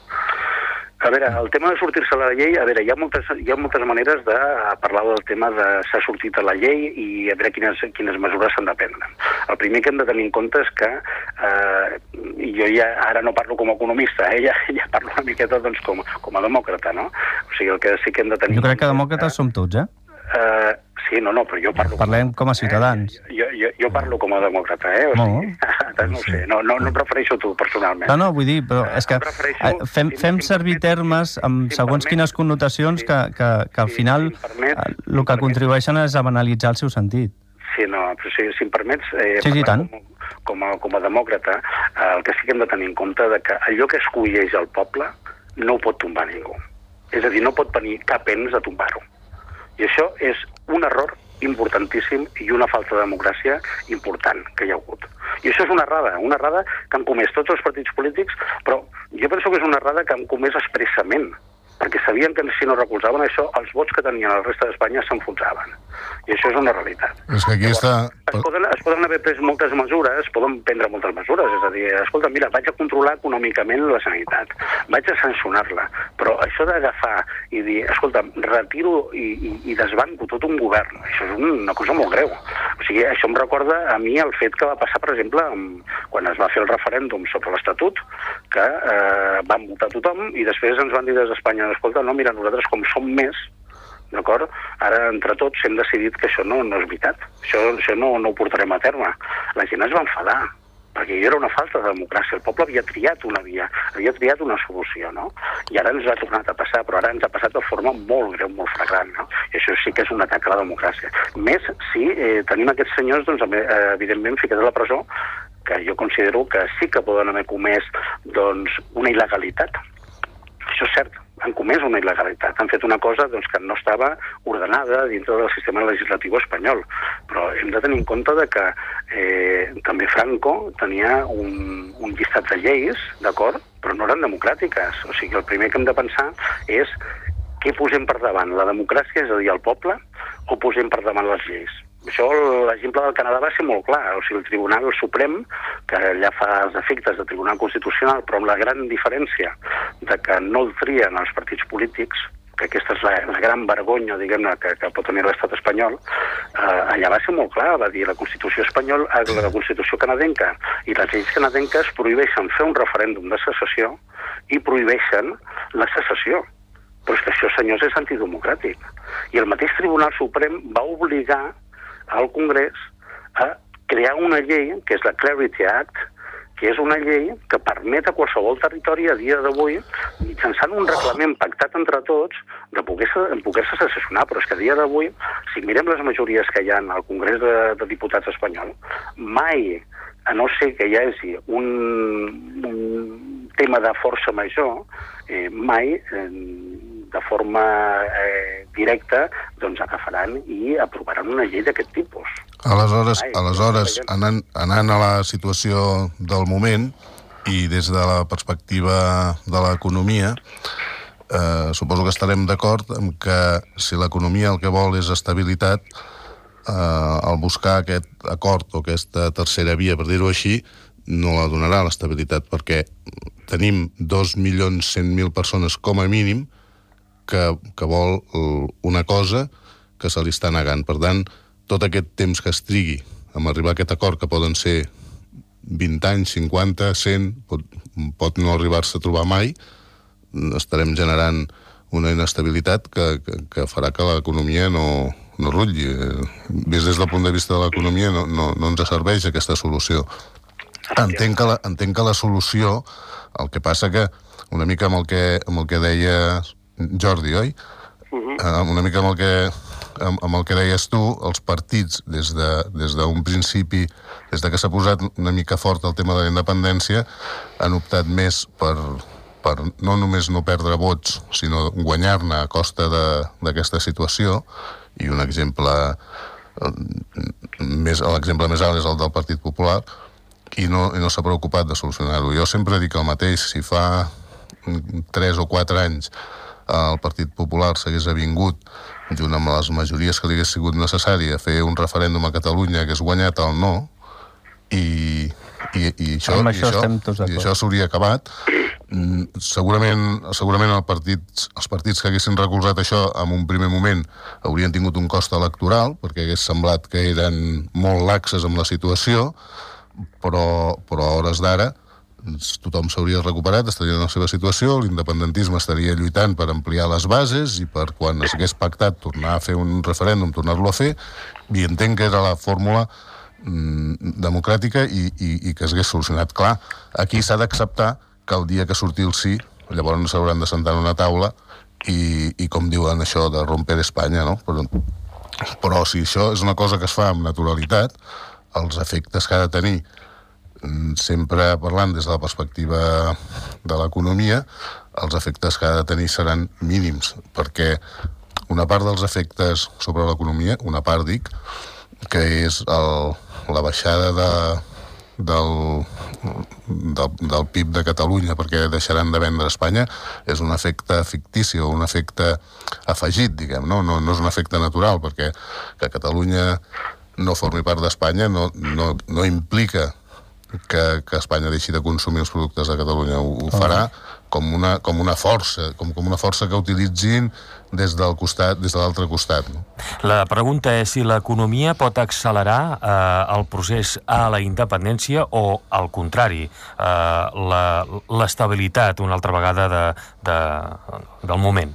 Speaker 4: A veure, el tema de sortir-se de la llei, a veure, hi ha moltes, hi ha moltes maneres de parlar del tema de s'ha sortit de la llei i a veure quines, quines mesures s'han de prendre. El primer que hem de tenir en compte és que eh, jo ja ara no parlo com a economista, eh, ja, ja parlo una miqueta doncs, com, com a demòcrata, no? O sigui, el que sí que hem de tenir...
Speaker 2: Jo crec que demòcrates som tots, eh?
Speaker 4: Uh, sí, no, no, però jo parlo...
Speaker 2: Parlem com a ciutadans.
Speaker 4: Eh, jo, jo, jo parlo com a demòcrata, eh? O sigui, no, no ho sé, no, no, no em refereixo a tu personalment.
Speaker 2: No, no, vull dir, però és que fem, fem servir termes amb segons quines connotacions que, que, que al final el que contribueixen és a banalitzar el seu sentit.
Speaker 4: Sí, no, però si, si em permets... Eh,
Speaker 2: sí, sí, tant.
Speaker 4: Com, com, a, com a demòcrata, eh, el que sí que hem de tenir en compte de que allò que escolleix el poble no ho pot tombar ningú. És a dir, no pot venir cap ens a tombar-ho. I això és un error importantíssim i una falta de democràcia important que hi ha hagut. I això és una errada, una errada que han comès tots els partits polítics, però jo penso que és una errada que han comès expressament, perquè sabien que si no recolzaven això, els vots que tenien a la resta d'Espanya s'enfonsaven. I això és una realitat.
Speaker 3: És que aquí
Speaker 4: Llavors,
Speaker 3: està...
Speaker 4: Es poden, es poden haver pres moltes mesures, poden prendre moltes mesures, és a dir, escolta, mira, vaig a controlar econòmicament la sanitat, vaig a sancionar-la, però això d'agafar i dir, escolta, retiro i, i, i desbanco tot un govern, això és una cosa molt greu. O sigui, això em recorda a mi el fet que va passar, per exemple, quan es va fer el referèndum sobre l'Estatut, que eh, van votar tothom i després ens van dir des d'Espanya, escolta, no, mira, nosaltres com som més, d'acord? Ara, entre tots, hem decidit que això no, no és veritat. Això, això no, no ho portarem a terme. La gent es va enfadar, perquè era una falta de democràcia. El poble havia triat una via, havia triat una solució, no? I ara ens ha tornat a passar, però ara ens ha passat de forma molt greu, molt flagrant, no? I això sí que és un atac a la democràcia. Més si eh, tenim aquests senyors, doncs, eh, evidentment, ficats a la presó, que jo considero que sí que poden haver comès, doncs, una il·legalitat. Això és cert, han comès una il·legalitat, han fet una cosa doncs, que no estava ordenada dintre del sistema legislatiu espanyol, però hem de tenir en compte de que eh, també Franco tenia un, un llistat de lleis, d'acord, però no eren democràtiques. O sigui, el primer que hem de pensar és què posem per davant, la democràcia, és a dir, el poble, o posem per davant les lleis? Això, l'exemple del Canadà va ser molt clar. O sigui, el Tribunal Suprem, que allà fa els efectes de Tribunal Constitucional, però amb la gran diferència de que no el trien els partits polítics, que aquesta és la, la gran vergonya, diguem-ne, que, que pot tenir l'estat espanyol, eh, allà va ser molt clar, va dir la Constitució espanyola, la Constitució canadenca i les lleis canadenques prohibeixen fer un referèndum de secessió i prohibeixen la secessió. Però és que això, senyors, és antidemocràtic. I el mateix Tribunal Suprem va obligar al Congrés a crear una llei, que és la Clarity Act, que és una llei que permet a qualsevol territori a dia d'avui, mitjançant un reglament pactat entre tots, de poder-se poder secessionar. Però és que a dia d'avui, si mirem les majories que hi ha al Congrés de, de Diputats espanyol, mai, a no ser que hi hagi un, un tema de força major, eh, mai... Eh, de forma eh, directa, doncs agafaran i aprovaran una llei d'aquest tipus.
Speaker 3: Aleshores, Ai, aleshores anant, anant a la situació del moment i des de la perspectiva de l'economia, eh, suposo que estarem d'acord amb que si l'economia el que vol és estabilitat, eh, al buscar aquest acord o aquesta tercera via, per dir-ho així, no la donarà l'estabilitat, perquè tenim dos milions cent mil persones com a mínim Que, que vol una cosa que se li està negant. Per tant, tot aquest temps que es trigui en arribar a aquest acord, que poden ser vint anys, cinquanta, cent, pot, pot no arribar-se a trobar mai, estarem generant una inestabilitat que, que, que farà que l'economia no, no rutlli. Vist des del punt de vista de l'economia, no, no, no ens serveix aquesta solució. Entenc que, la, entenc que la solució, el que passa que una mica amb el que, amb el que deia Jordi, oi? Uh-huh. Uh, una mica amb el que, amb, amb el que deies tu, els partits, des de, des d'un principi, des de que s'ha posat una mica fort el tema de la independència, han optat més per, per no només no perdre vots, sinó guanyar-ne a costa d'aquesta situació, i un exemple, més, l'exemple més alt és el del Partit Popular, i no, i no s'ha preocupat de solucionar-ho. Jo sempre dic el mateix, si fa tres o quatre anys el Partit Popular s'hagués avingut, junt amb les majories que li hagués sigut necessari, a fer un referèndum a Catalunya que hagués guanyat el no, i, i, i això,
Speaker 2: amb això,
Speaker 3: i això,
Speaker 2: això,
Speaker 3: i això s'hauria acabat. Segurament, segurament el partit, els partits que haguessin recolzat això en un primer moment haurien tingut un cost electoral, perquè hagués semblat que eren molt laxes amb la situació, però, però a hores d'ara tothom s'hauria recuperat, estaria en la seva situació, l'independentisme estaria lluitant per ampliar les bases i per, quan s'hagués pactat, tornar a fer un referèndum, tornar-lo a fer, i entenc que era la fórmula mm, democràtica i, i, i que s'hagués solucionat. Clar, aquí s'ha d'acceptar que el dia que surti el sí, llavors s'hauran de sentar en una taula i, i com diuen això de romper Espanya, no? Però, però si això és una cosa que es fa amb naturalitat, els efectes que ha de tenir, sempre parlant des de la perspectiva de l'economia, els efectes que ha de tenir seran mínims, perquè una part dels efectes sobre l'economia, una part dic, que és el, la baixada de, del, del, del P I B de Catalunya perquè deixaran de vendre a Espanya, és un efecte fictici o un efecte afegit, diguem, no? No, no és un efecte natural, perquè que Catalunya no formi part d'Espanya no, no, no implica que, que Espanya deixi de consumir els productes de Catalunya. Ho, ho farà com una, com una força, com, com una força que utilitzin des del costat, des de l'altre costat. No?
Speaker 1: La pregunta és si l'economia pot accelerar eh, el procés a la independència o, al contrari, eh, l'estabilitat una altra vegada de, de, del moment.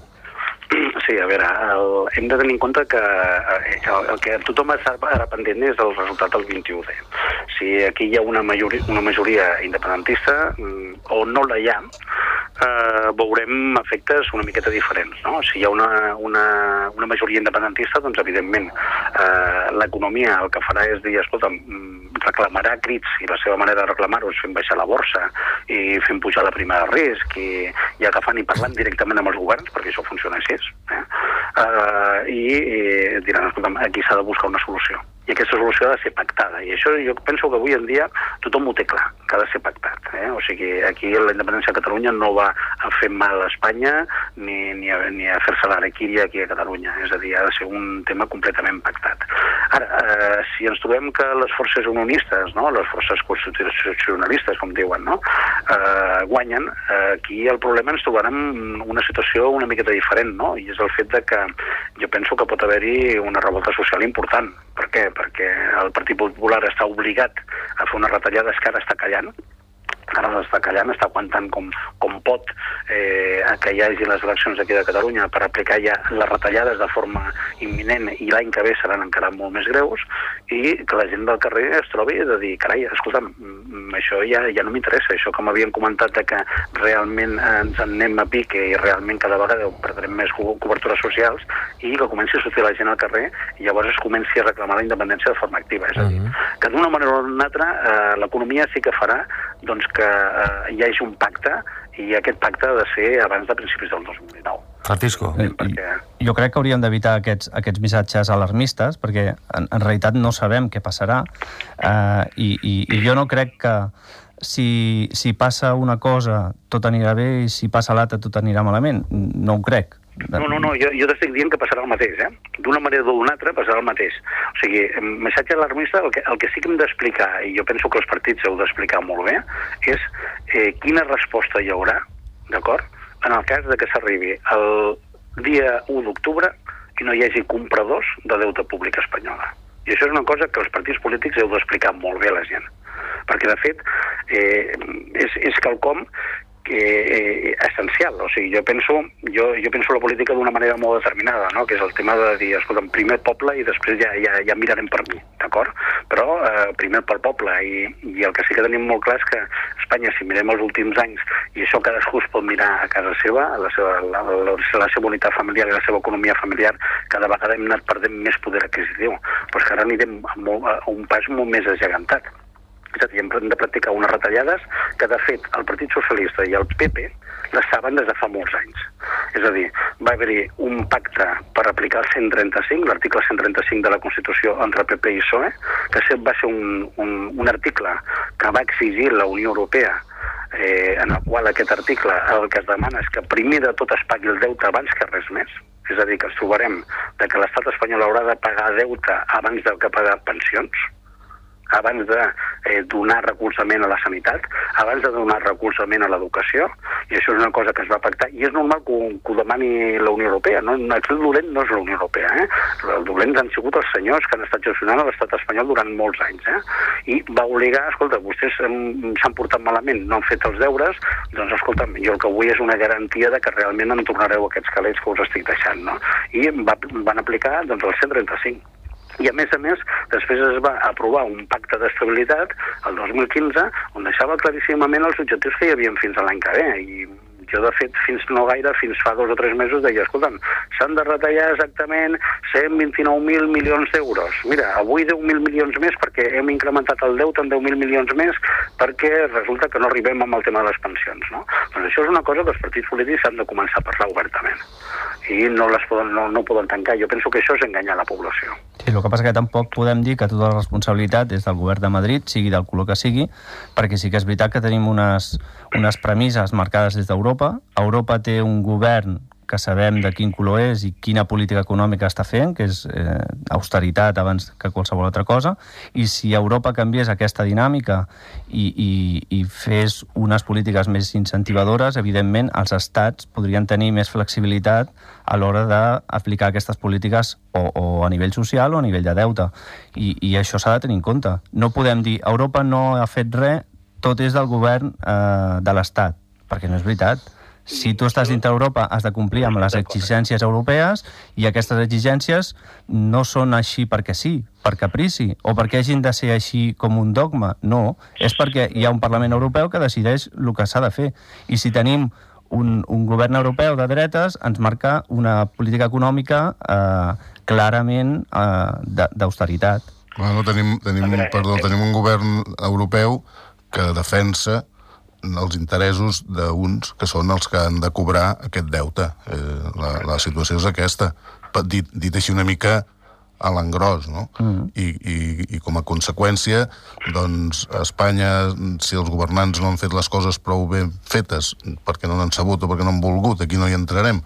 Speaker 4: Sí, a veure, el, hem de tenir en compte que el, el que tothom està ara pendent és el resultat del vint-i-u de. Si aquí hi ha una majoria, una majoria independentista o no la hi ha, eh, veurem efectes una miqueta diferents, no? Si hi ha una, una, una majoria independentista, doncs evidentment eh, l'economia el que farà és dir, escolta, reclamarà crits, i la seva manera de reclamar-ho és fent baixar la borsa i fent pujar la prima de risc i, i agafant i parlant directament amb els governs, perquè això funciona així, eh? Uh, i, i diran, escolta, aquí s'ha de buscar una solució. I aquesta solució ha de ser pactada. I això jo penso que avui en dia tothom ho té clar, que ha de ser pactat. Eh? O sigui, aquí la independència de Catalunya no va a fer mal a Espanya ni, ni a, ni a fer-se l'araquiri aquí a Catalunya. És a dir, ha de ser un tema completament pactat. Ara, eh, si ens trobem que les forces unionistes, no? Les forces constitucionalistes, com diuen, no? eh, guanyen, eh, aquí el problema ens trobarem una situació una miqueta diferent, no? I és el fet de que jo penso que pot haver-hi una revolta social important. Per què? Perquè el Partit Popular està obligat a fer unes retallades que ara està callant, ara està callant, està aguantant com, com pot eh, que hi hagi les eleccions aquí de Catalunya per aplicar ja les retallades de forma imminent i l'any que ve seran encara molt més greus, i que la gent del carrer es trobi de dir, carai, escolta'm, això ja, ja no m'interessa, això que m'havien comentat de que realment ens en anem a pique i realment cada vegada perdrem més co cobertures socials, i que comenci a sortir la gent al carrer i llavors es comenci a reclamar la independència de forma activa. És a dir, que d'una manera o d'una altra eh, l'economia sí que farà doncs, que eh, hi hagi un pacte, i aquest pacte ha de ser abans de principis del dos mil dinou.
Speaker 1: Francisco.
Speaker 2: Eh, perquè... Jo crec que hauríem d'evitar aquests, aquests missatges alarmistes, perquè en, en realitat no sabem què passarà, eh, i, i, i jo no crec que si, si passa una cosa tot anirà bé i si passa l'altra tot anirà malament. No ho crec.
Speaker 4: No, no, no, jo, jo t'estic dient que passarà el mateix, eh? D'una manera o d'una altra passarà el mateix. O sigui, missatge alarmista, el que, el que sí que hem d'explicar, i jo penso que els partits heu d'explicar molt bé, és eh, quina resposta hi haurà, d'acord?, en el cas de que s'arribi el dia u d'octubre i no hi hagi compradors de deute públic espanyola. I això és una cosa que els partits polítics heu d'explicar molt bé a la gent. Perquè, de fet, eh, és, és quelcom que eh, essencial. O sigui, jo penso, jo, jo penso la política d'una manera molt determinada, no? Que és el tema de dir, escolta, primer el poble i després ja, ja, ja mirarem per mi. d'acord? Però eh, primer pel poble, i, i el que sí que tenim molt clar és que Espanya, si mirem els últims anys, i això cadascú es pot mirar a casa seva, a la seva, la, la, la seva unitat familiar i la seva economia familiar, cada vegada hem anat perdent més poder adquisitiu, però és que ara anirem a, molt, a un pas molt més agegantat. És a dir, hem de practicar unes retallades que, de fet, el Partit Socialista i el P P les saben des de fa molts anys. És a dir, va haver-hi un pacte per aplicar el cent trenta-cinc, l'article cent trenta-cinc de la Constitució entre P P i P S O E, que va ser un, un, un article que va exigir la Unió Europea, eh, en el qual aquest article el que es demana és que primer de tot es pagui el deute abans que res més. És a dir, que ens trobarem de que l'estat espanyol haurà de pagar deute abans del que pagar pensions, abans de eh, donar recolzament a la sanitat, abans de donar recolzament a l'educació, i això és una cosa que es va pactar, i és normal que ho, que ho demani la Unió Europea, no? El dolent no és la Unió Europea, eh? El dolent han sigut els senyors que han estat gestionant a l'estat espanyol durant molts anys, eh? I va obligar, escolta, vostès s'han portat malament, no han fet els deures, doncs escolta, jo el que vull és una garantia de que realment em tornareu aquests calés que us estic deixant, no? I va, van aplicar doncs, el cent trenta-cinc. I, a més a més, després es va aprovar un pacte d'estabilitat el dos mil quinze on deixava claríssimament els objectius que hi havia fins a l'any que ve. I jo, de fet, fins no gaire, fins fa dos o tres mesos, deia, escolta'm, s'han de retallar exactament cent vint-i-nou mil milions d'euros. Mira, avui deu mil milions més perquè hem incrementat el deute en deu mil milions més perquè resulta que no arribem amb el tema de les pensions, no? Doncs això és una cosa que els partits polítics han de començar a parlar obertament. I no les poden, no, no poden tancar. Jo penso que això és enganyar la població.
Speaker 2: Sí, el que passa que tampoc podem dir que tota la responsabilitat és del govern de Madrid, sigui del color que sigui, perquè sí que és veritat que tenim unes, unes premisses marcades des d'Europa. Europa té un govern que sabem de quin color és i quina política econòmica està fent, que és eh, austeritat abans que qualsevol altra cosa, i si Europa canviés aquesta dinàmica i, i, i fes unes polítiques més incentivadores, evidentment els estats podrien tenir més flexibilitat a l'hora d'aplicar aquestes polítiques o, o a nivell social o a nivell de deute. I, i això s'ha de tenir en compte. No podem dir Europa no ha fet res, tot és del govern eh, de l'Estat, perquè no és veritat. Si tu estàs dintre Europa, has de complir amb les exigències europees i aquestes exigències no són així perquè sí, per caprici, o perquè hagin de ser així com un dogma. No, és perquè hi ha un Parlament Europeu que decideix el que s'ha de fer. I si tenim un, un govern europeu de dretes, ens marca una política econòmica eh, clarament eh, d'austeritat.
Speaker 3: Bueno, tenim, tenim, perdó, tenim un govern europeu que defensa els interessos d'uns que són els que han de cobrar aquest deute. Eh, la, la situació és aquesta. Dit, dit així una mica a l'engròs, no? Mm. I, i, I com a conseqüència, doncs, a Espanya, si els governants no han fet les coses prou ben fetes, perquè no n'han sabut o perquè no han volgut, aquí no hi entrarem,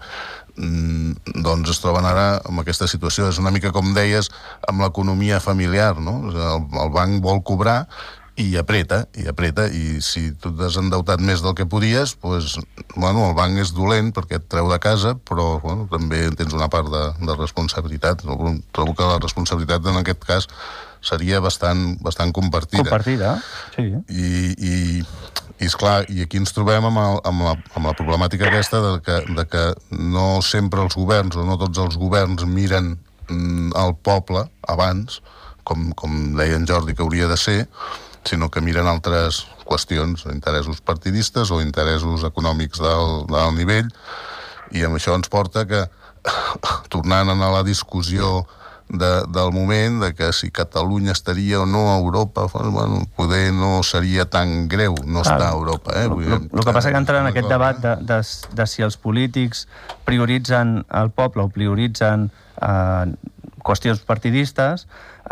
Speaker 3: mm, doncs es troben ara en aquesta situació. És una mica, com deies, amb l'economia familiar, no? El, el banc vol cobrar i apreta, i apreta, i si tu t'has endeutat més del que podies, doncs, bueno, el banc és dolent perquè et treu de casa, però, bueno, també tens una part de, de responsabilitat. Trobo que la responsabilitat, en aquest cas, seria bastant, bastant compartida.
Speaker 2: Compartida, sí.
Speaker 3: I, i, i esclar, i aquí ens trobem amb, el, amb, la, amb la problemàtica aquesta de que, de que no sempre els governs, o no tots els governs, miren mm, el poble abans, com, com deia en Jordi que hauria de ser, sinó que miren altres qüestions, interessos partidistes o interessos econòmics del, del nivell, i amb això ens porta que, tornant a la discussió de, del moment, de que si Catalunya estaria o no a Europa, bueno, poder no seria tan greu no estar a Europa. Eh?
Speaker 2: Vull dir, el que passa que entra en aquest debat de, de, de si els polítics prioritzen el poble o prioritzen eh, qüestions partidistes,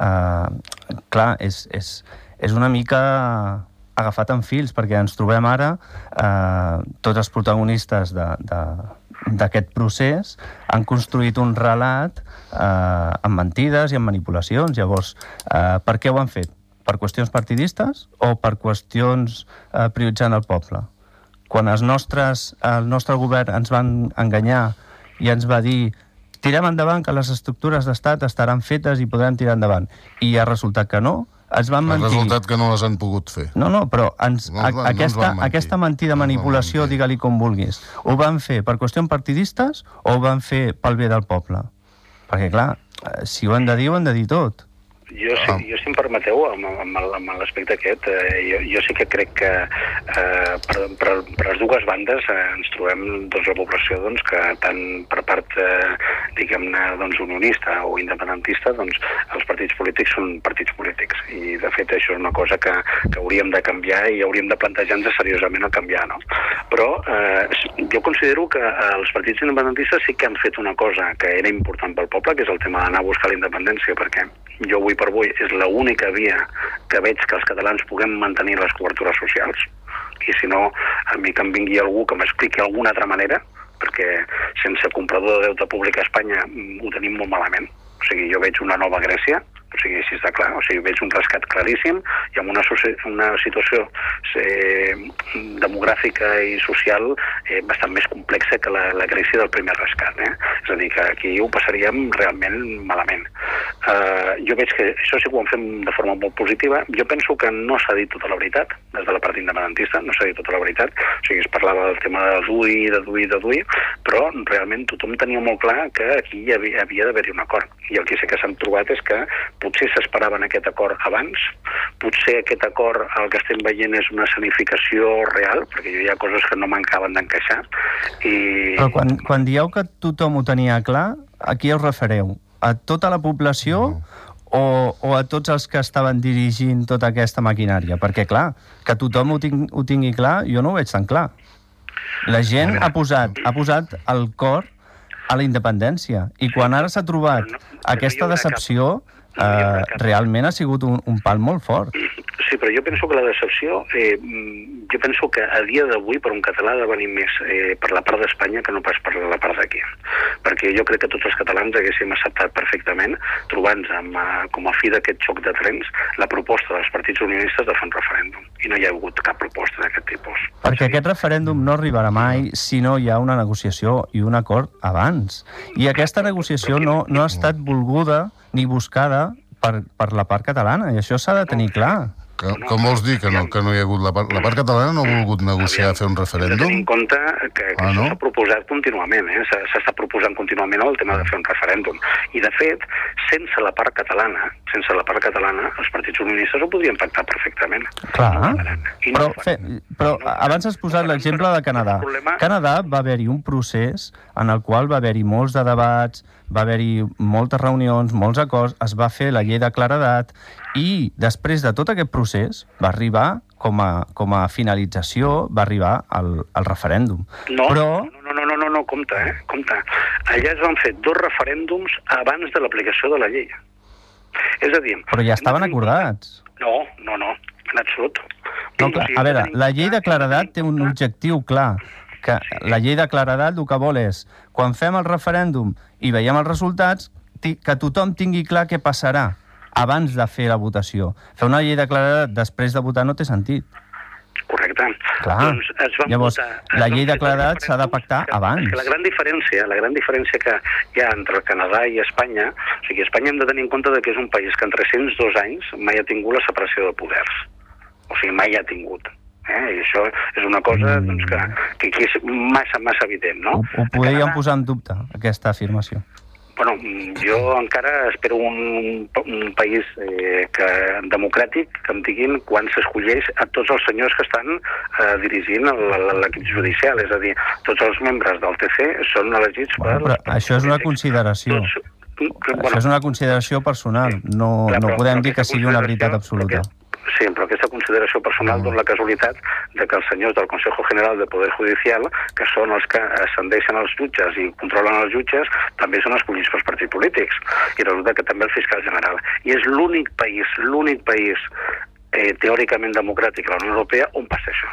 Speaker 2: eh, clar, és... és és una mica agafat en fils, perquè ens trobem ara eh, tots els protagonistes d'aquest procés han construït un relat eh, amb mentides i amb manipulacions. Llavors, eh, per què ho han fet? Per qüestions partidistes o per qüestions eh, prioritzant el poble? Quan els nostres, el nostre govern ens van enganyar i ens va dir tirem endavant que les estructures d'estat estaran fetes i podran tirar endavant, i ha resultat que no, es van mentir.
Speaker 3: El resultat que no les han pogut fer.
Speaker 2: No, no, però ens, no, no, aquesta, no aquesta mentida, manipulació, no digue-li com vulguis, ho van fer per qüestions partidistes o ho van fer pel bé del poble? Perquè, clar, si ho han de dir, ho han de dir tot.
Speaker 4: Jo, sí, jo si em permeteu, amb, amb l'aspecte aquest, eh, jo, jo sí que crec que eh, per, per, per les dues bandes eh, ens trobem doncs, la població doncs, que tant per part eh, diguem-ne doncs, unionista o independentista, doncs els partits polítics són partits polítics i de fet això és una cosa que, que hauríem de canviar i hauríem de plantejar-nos seriosament a canviar, no? Però eh, jo considero que els partits independentistes sí que han fet una cosa que era important pel poble, que és el tema d'anar a buscar la independència, perquè jo avui per avui és l'única via que veig que els catalans puguem mantenir les cobertures socials, i si no, a mi que em vingui algú que m'expliqui alguna altra manera, perquè sense comprador de deute públic a Espanya ho tenim molt malament. O sigui, jo veig una nova Grècia, o sigui, així està clar, o sigui, veig un rescat claríssim i amb una, una situació eh, demogràfica i social eh, bastant més complexa que la, la Grècia del primer rescat, eh? És a dir, que aquí ho passaríem realment malament. Eh, jo veig que això sí que ho han fet de forma molt positiva. Jo penso que no s'ha dit tota la veritat, des de la part independentista, no s'ha dit tota la veritat, o sigui, es parlava del tema de D U I, de D U I, de D U I, però realment tothom tenia molt clar que aquí hi havia, havia d'haver-hi un acord. I el que sí que s'han trobat és que potser s'esperaven aquest acord abans, potser aquest acord el que estem veient és una escenificació real, perquè hi ha coses que no m'acaben d'encaixar. I...
Speaker 2: Però quan, quan dieu que tothom ho tenia clar, a qui us refereu? A tota la població o, o a tots els que estaven dirigint tota aquesta maquinària? Perquè, clar, que tothom ho, ting, ho tingui clar, jo no ho veig tan clar. La gent ha posat, ha posat el cor a la independència, i quan ara s'ha trobat aquesta decepció, eh, realment ha sigut un, un pal molt fort.
Speaker 4: Sí, però jo penso que la decepció, eh, jo penso que a dia d'avui per un català ha de venir més eh, per la part d'Espanya que no pas per la part d'aquí. Perquè jo crec que tots els catalans haguéssim acceptat perfectament, trobant-nos amb, eh, com a fi d'aquest xoc de trens, la proposta dels partits unionistes de fer un referèndum. I no hi ha hagut cap proposta d'aquest tipus.
Speaker 2: Perquè aquest referèndum no arribarà mai si no hi ha una negociació i un acord abans. I aquesta negociació no, no ha estat volguda ni buscada per, per la part catalana, i això s'ha de tenir clar.
Speaker 3: Que, com vols dir que no, que no hi ha hagut la part... La part catalana no ha volgut negociar fer un referèndum?
Speaker 4: Hem de tenir en compte que, que
Speaker 3: ah, no?
Speaker 4: s'ha proposat contínuament, eh? s'està proposant contínuament el tema de fer un referèndum. I, de fet, sense la part catalana, sense la part catalana, els partits unionistes ho podrien pactar perfectament.
Speaker 2: Clar,
Speaker 4: no
Speaker 2: però, fe, però no, abans has posat no, l'exemple de Canadà. Problema... Canadà va haver-hi un procés en el qual va haver-hi molts de debats, va haver-hi moltes reunions, molts acords, es va fer la llei de claredat, i després de tot aquest procés va arribar, com a, com a finalització, va arribar al, al referèndum.
Speaker 4: No,
Speaker 2: Però...
Speaker 4: no, no, no, no, no, compte, eh? compte. Allà es van fer dos referèndums abans de l'aplicació de la llei. És a dir...
Speaker 2: Però ja estaven acordats.
Speaker 4: No, no, no, en absolut.
Speaker 2: No, clar, a veure, la llei de claredat té un objectiu clar, que la llei de claredat el que vol és, quan fem el referèndum i veiem els resultats, que tothom tingui clar què passarà abans de fer la votació. Fer una llei de claredat després de votar no té sentit.
Speaker 4: Correcte.
Speaker 2: Clar.
Speaker 4: Doncs es van
Speaker 2: Llavors,
Speaker 4: votar,
Speaker 2: la llei de claredat s'ha de pactar
Speaker 4: que,
Speaker 2: abans.
Speaker 4: Que la gran diferència, la gran diferència que hi ha entre el Canadà i Espanya, o sigui, Espanya hem de tenir en compte que és un país que en tres-cents dos anys mai ha tingut la separació de poders. O sigui, mai ha tingut. Eh? I això és una cosa mm. doncs, que, que aquí és massa, massa evident, no?
Speaker 2: Ho, ho podríem Canadà... posar en dubte, aquesta afirmació.
Speaker 4: Bueno, jo encara espero un, un país eh, que, democràtic que em diguin quan s'escolleix a tots els senyors que estan eh, dirigint l'equip judicial. És a dir, tots els membres del T C són elegits per...
Speaker 2: Bueno, però això és una consideració. Tots, bueno, això és una consideració personal. No, clar, però, no podem dir que sigui una veritat absoluta.
Speaker 4: Perquè, sí, però aquesta consideració personal dona la casualitat de que els senyors del Consejo General del Poder Judicial, que són els que ascendeixen els jutges i controlen els jutges, també són escollits pels partits polítics. I resulta que també el fiscal general. I és l'únic país, l'únic país eh, teòricament democràtic a la Unió Europea on passa això.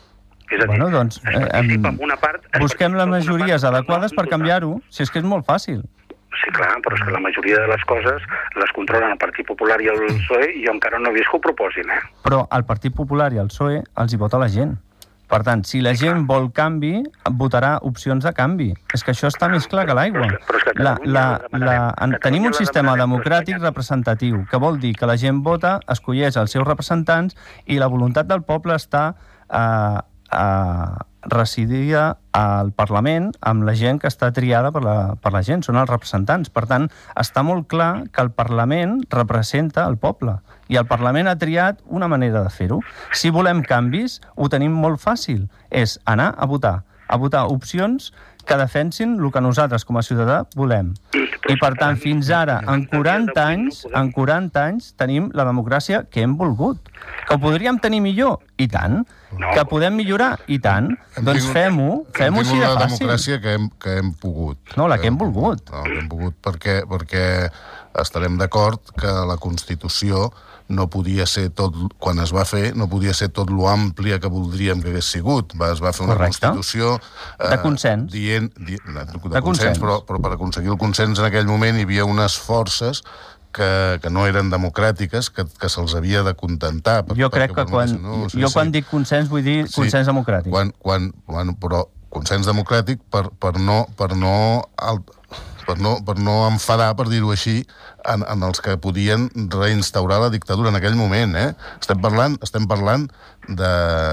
Speaker 4: És a dir,
Speaker 2: bueno, doncs,
Speaker 4: es participa
Speaker 2: eh,
Speaker 4: en una part...
Speaker 2: busquem les majories adequades per canviar-ho, si és que és molt fàcil.
Speaker 4: Sí, clar, però és que la majoria de les coses les controlen el Partit Popular i el P S O E i jo encara no he vist que ho proposin, eh?
Speaker 2: Però el Partit Popular i el P S O E els hi vota la gent. Per tant, si la gent vol canvi, votarà opcions de canvi. És que això està més clar que l'aigua. La, la, la, tenim un sistema democràtic representatiu, que vol dir que la gent vota, escolleix els seus representants i la voluntat del poble està... Eh, eh, residia al Parlament amb la gent que està triada per la, per la gent, són els representants. Per tant, està molt clar que el Parlament representa el poble i el Parlament ha triat una manera de fer-ho. Si volem canvis, ho tenim molt fàcil, és anar a votar, a votar opcions que defensin el que nosaltres com a ciutadà volem. I per tant, fins ara, en quaranta anys, en quaranta anys tenim la democràcia que hem volgut. Que ho podríem tenir millor? I tant. Que podem millorar? I tant. Doncs fem-ho, fem-ho així de fàcil.
Speaker 3: Hem tingut la democràcia que hem, que hem pogut.
Speaker 2: No, la que hem volgut.
Speaker 3: No, que hem pogut perquè, perquè estarem d'acord que la Constitució no podia ser tot, quan es va fer, no podia ser tot lo àmplia que voldríem que hagués sigut. Va, es va fer una
Speaker 2: Correcte.
Speaker 3: Constitució... Eh,
Speaker 2: de consens.
Speaker 3: Dient, di, de, de, de consens,
Speaker 2: consens.
Speaker 3: Però, però per aconseguir el consens en aquell moment hi havia unes forces que, que no eren democràtiques, que, que se'ls havia de contentar. Per,
Speaker 2: jo crec que quan,
Speaker 3: no, sí,
Speaker 2: jo
Speaker 3: sí.
Speaker 2: quan dic consens vull dir consens
Speaker 3: sí,
Speaker 2: democràtic.
Speaker 3: Quan, quan, quan, però consens democràtic per, per no... Per no el, per no, per no enfadar, per dir-ho així, en, en els que podien reinstaurar la dictadura en aquell moment, eh? Estem parlant, estem parlant de,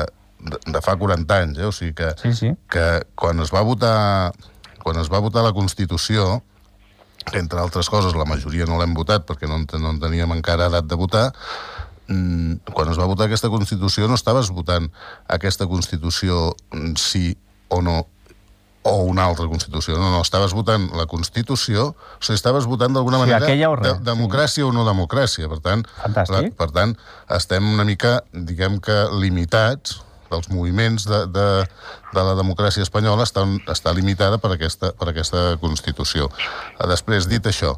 Speaker 3: de, de fa quaranta anys, eh? O sigui que,
Speaker 2: sí, sí.
Speaker 3: que quan es va votar quan es va votar la Constitució, que entre altres coses la majoria no l'hem votat perquè no en, no en teníem encara edat de votar, mmm, quan es va votar aquesta Constitució no estaves votant aquesta Constitució sí o no, o una altra Constitució. No, no, estaves votant la Constitució, o sigui, estaves votant d'alguna manera
Speaker 2: sí,
Speaker 3: de, democràcia sí. o no democràcia. Per tant, la, per tant, estem una mica, diguem que, limitats, dels moviments de, de, de la democràcia espanyola està, està limitada per aquesta, per aquesta Constitució. Després, dit això,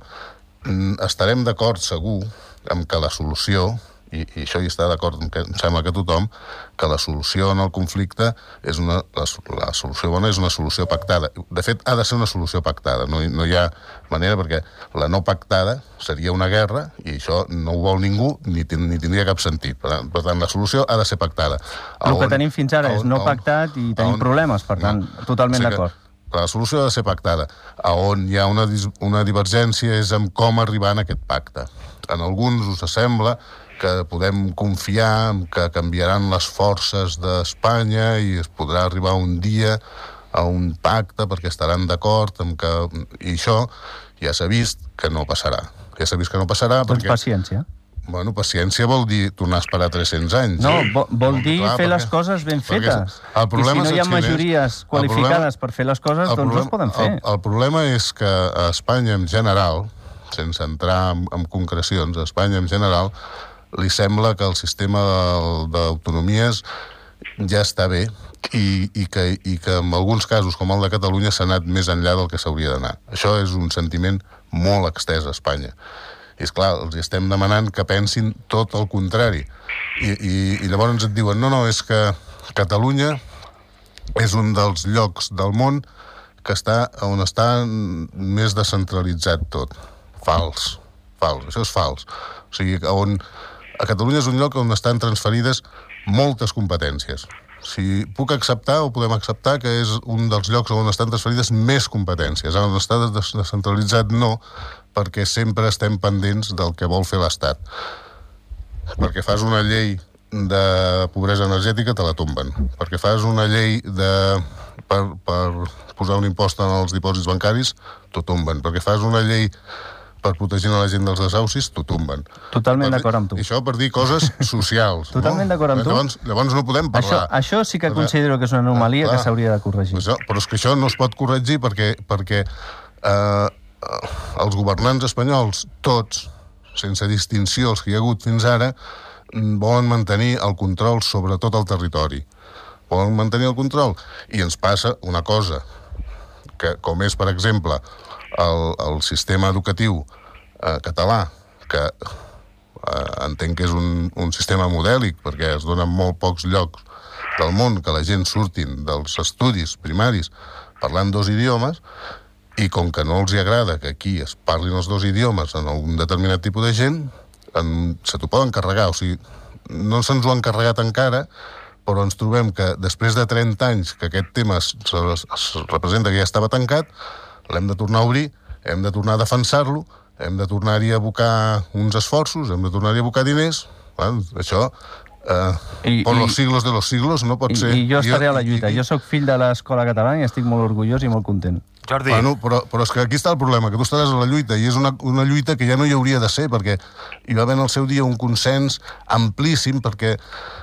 Speaker 3: estarem d'acord segur amb que la solució, i, i això hi està d'acord, em sembla que tothom, que la solució en el conflicte és una, la, la solució bona és una solució pactada. De fet, ha de ser una solució pactada. No, no hi ha manera, perquè la no pactada seria una guerra, i això no ho vol ningú, ni, ni tindria cap sentit. Per, per tant, la solució ha de ser pactada.
Speaker 2: El on, que tenim fins ara on, és no on, pactat i tenim on, problemes, per tant, no, totalment o sigui d'acord.
Speaker 3: La solució ha de ser pactada. A on hi ha una, una divergència és amb com arribar a aquest pacte. En alguns us sembla que podem confiar que canviaran les forces d'Espanya i es podrà arribar un dia a un pacte perquè estaran d'acord amb que... I això ja s'ha vist que no passarà. Ja s'ha vist que no passarà
Speaker 2: doncs
Speaker 3: perquè...
Speaker 2: paciència.
Speaker 3: Bueno, paciència vol dir tornar a esperar tres-cents anys.
Speaker 2: No, vol, vol dir clar, fer perquè, les coses ben fetes. I si no hi ha majories qualificades problema, per fer les coses, doncs problema, no es poden fer.
Speaker 3: El, el problema és que a Espanya en general, sense entrar en, en concrecions, a Espanya en general li sembla que el sistema d'autonomies ja està bé i, i, que, i que en alguns casos, com el de Catalunya, s'ha anat més enllà del que s'hauria d'anar. Això és un sentiment molt extès a Espanya. I, esclar, els estem demanant que pensin tot el contrari. I, i, i llavors et diuen, no, no, és que Catalunya és un dels llocs del món que està on està més descentralitzat tot. Fals. Fals. Això és fals. O sigui, on... A Catalunya és un lloc on estan transferides moltes competències. Si puc acceptar o podem acceptar que és un dels llocs on estan transferides més competències. On està descentralitzat no, perquè sempre estem pendents del que vol fer l'Estat. Perquè fas una llei de pobresa energètica, te la tomben. Perquè fas una llei de... per, per posar un impost en els dipòsits bancaris, t'ho tomben. Perquè fas una llei per protegir la gent dels desaucis, t'ho tomben.
Speaker 2: Totalment d'acord amb tu.
Speaker 3: I això per dir coses socials.
Speaker 2: Totalment
Speaker 3: no?
Speaker 2: d'acord amb tu.
Speaker 3: Llavors, llavors no podem parlar.
Speaker 2: Això, això sí que considero que és una anomalia ah, que s'hauria de corregir.
Speaker 3: Això, però és que això no es pot corregir perquè, perquè eh, els governants espanyols, tots, sense distinció, els que hi ha hagut fins ara, volen mantenir el control sobre tot el territori. Volen mantenir el control. I ens passa una cosa, que com és, per exemple, el, el sistema educatiu eh, català, que eh, entenc que és un, un sistema modèlic, perquè es donen molt pocs llocs del món que la gent surtin dels estudis primaris parlant dos idiomes, i com que no els hi agrada que aquí es parlin els dos idiomes en un determinat tipus de gent, en, se t'ho poden carregar. O sigui, no se'ns ho han carregat encara, però ens trobem que després de trenta anys que aquest tema es, es, es representa que ja estava tancat, l'hem de tornar a obrir, hem de tornar a defensar-lo, hem de tornar-hi a abocar uns esforços, hem de tornar-hi a abocar diners. Bueno, això Uh, I, per los siglos de los siglos, no pot
Speaker 2: i,
Speaker 3: ser...
Speaker 2: I jo estaré a la lluita. Jo sóc fill de l'escola catalana i estic molt orgullós i molt content.
Speaker 1: Jordi.
Speaker 3: Bueno, però, però és que aquí està el problema, que tu estaràs a la lluita, i és una, una lluita que ja no hi hauria de ser, perquè hi va haver en el seu dia un consens amplíssim, perquè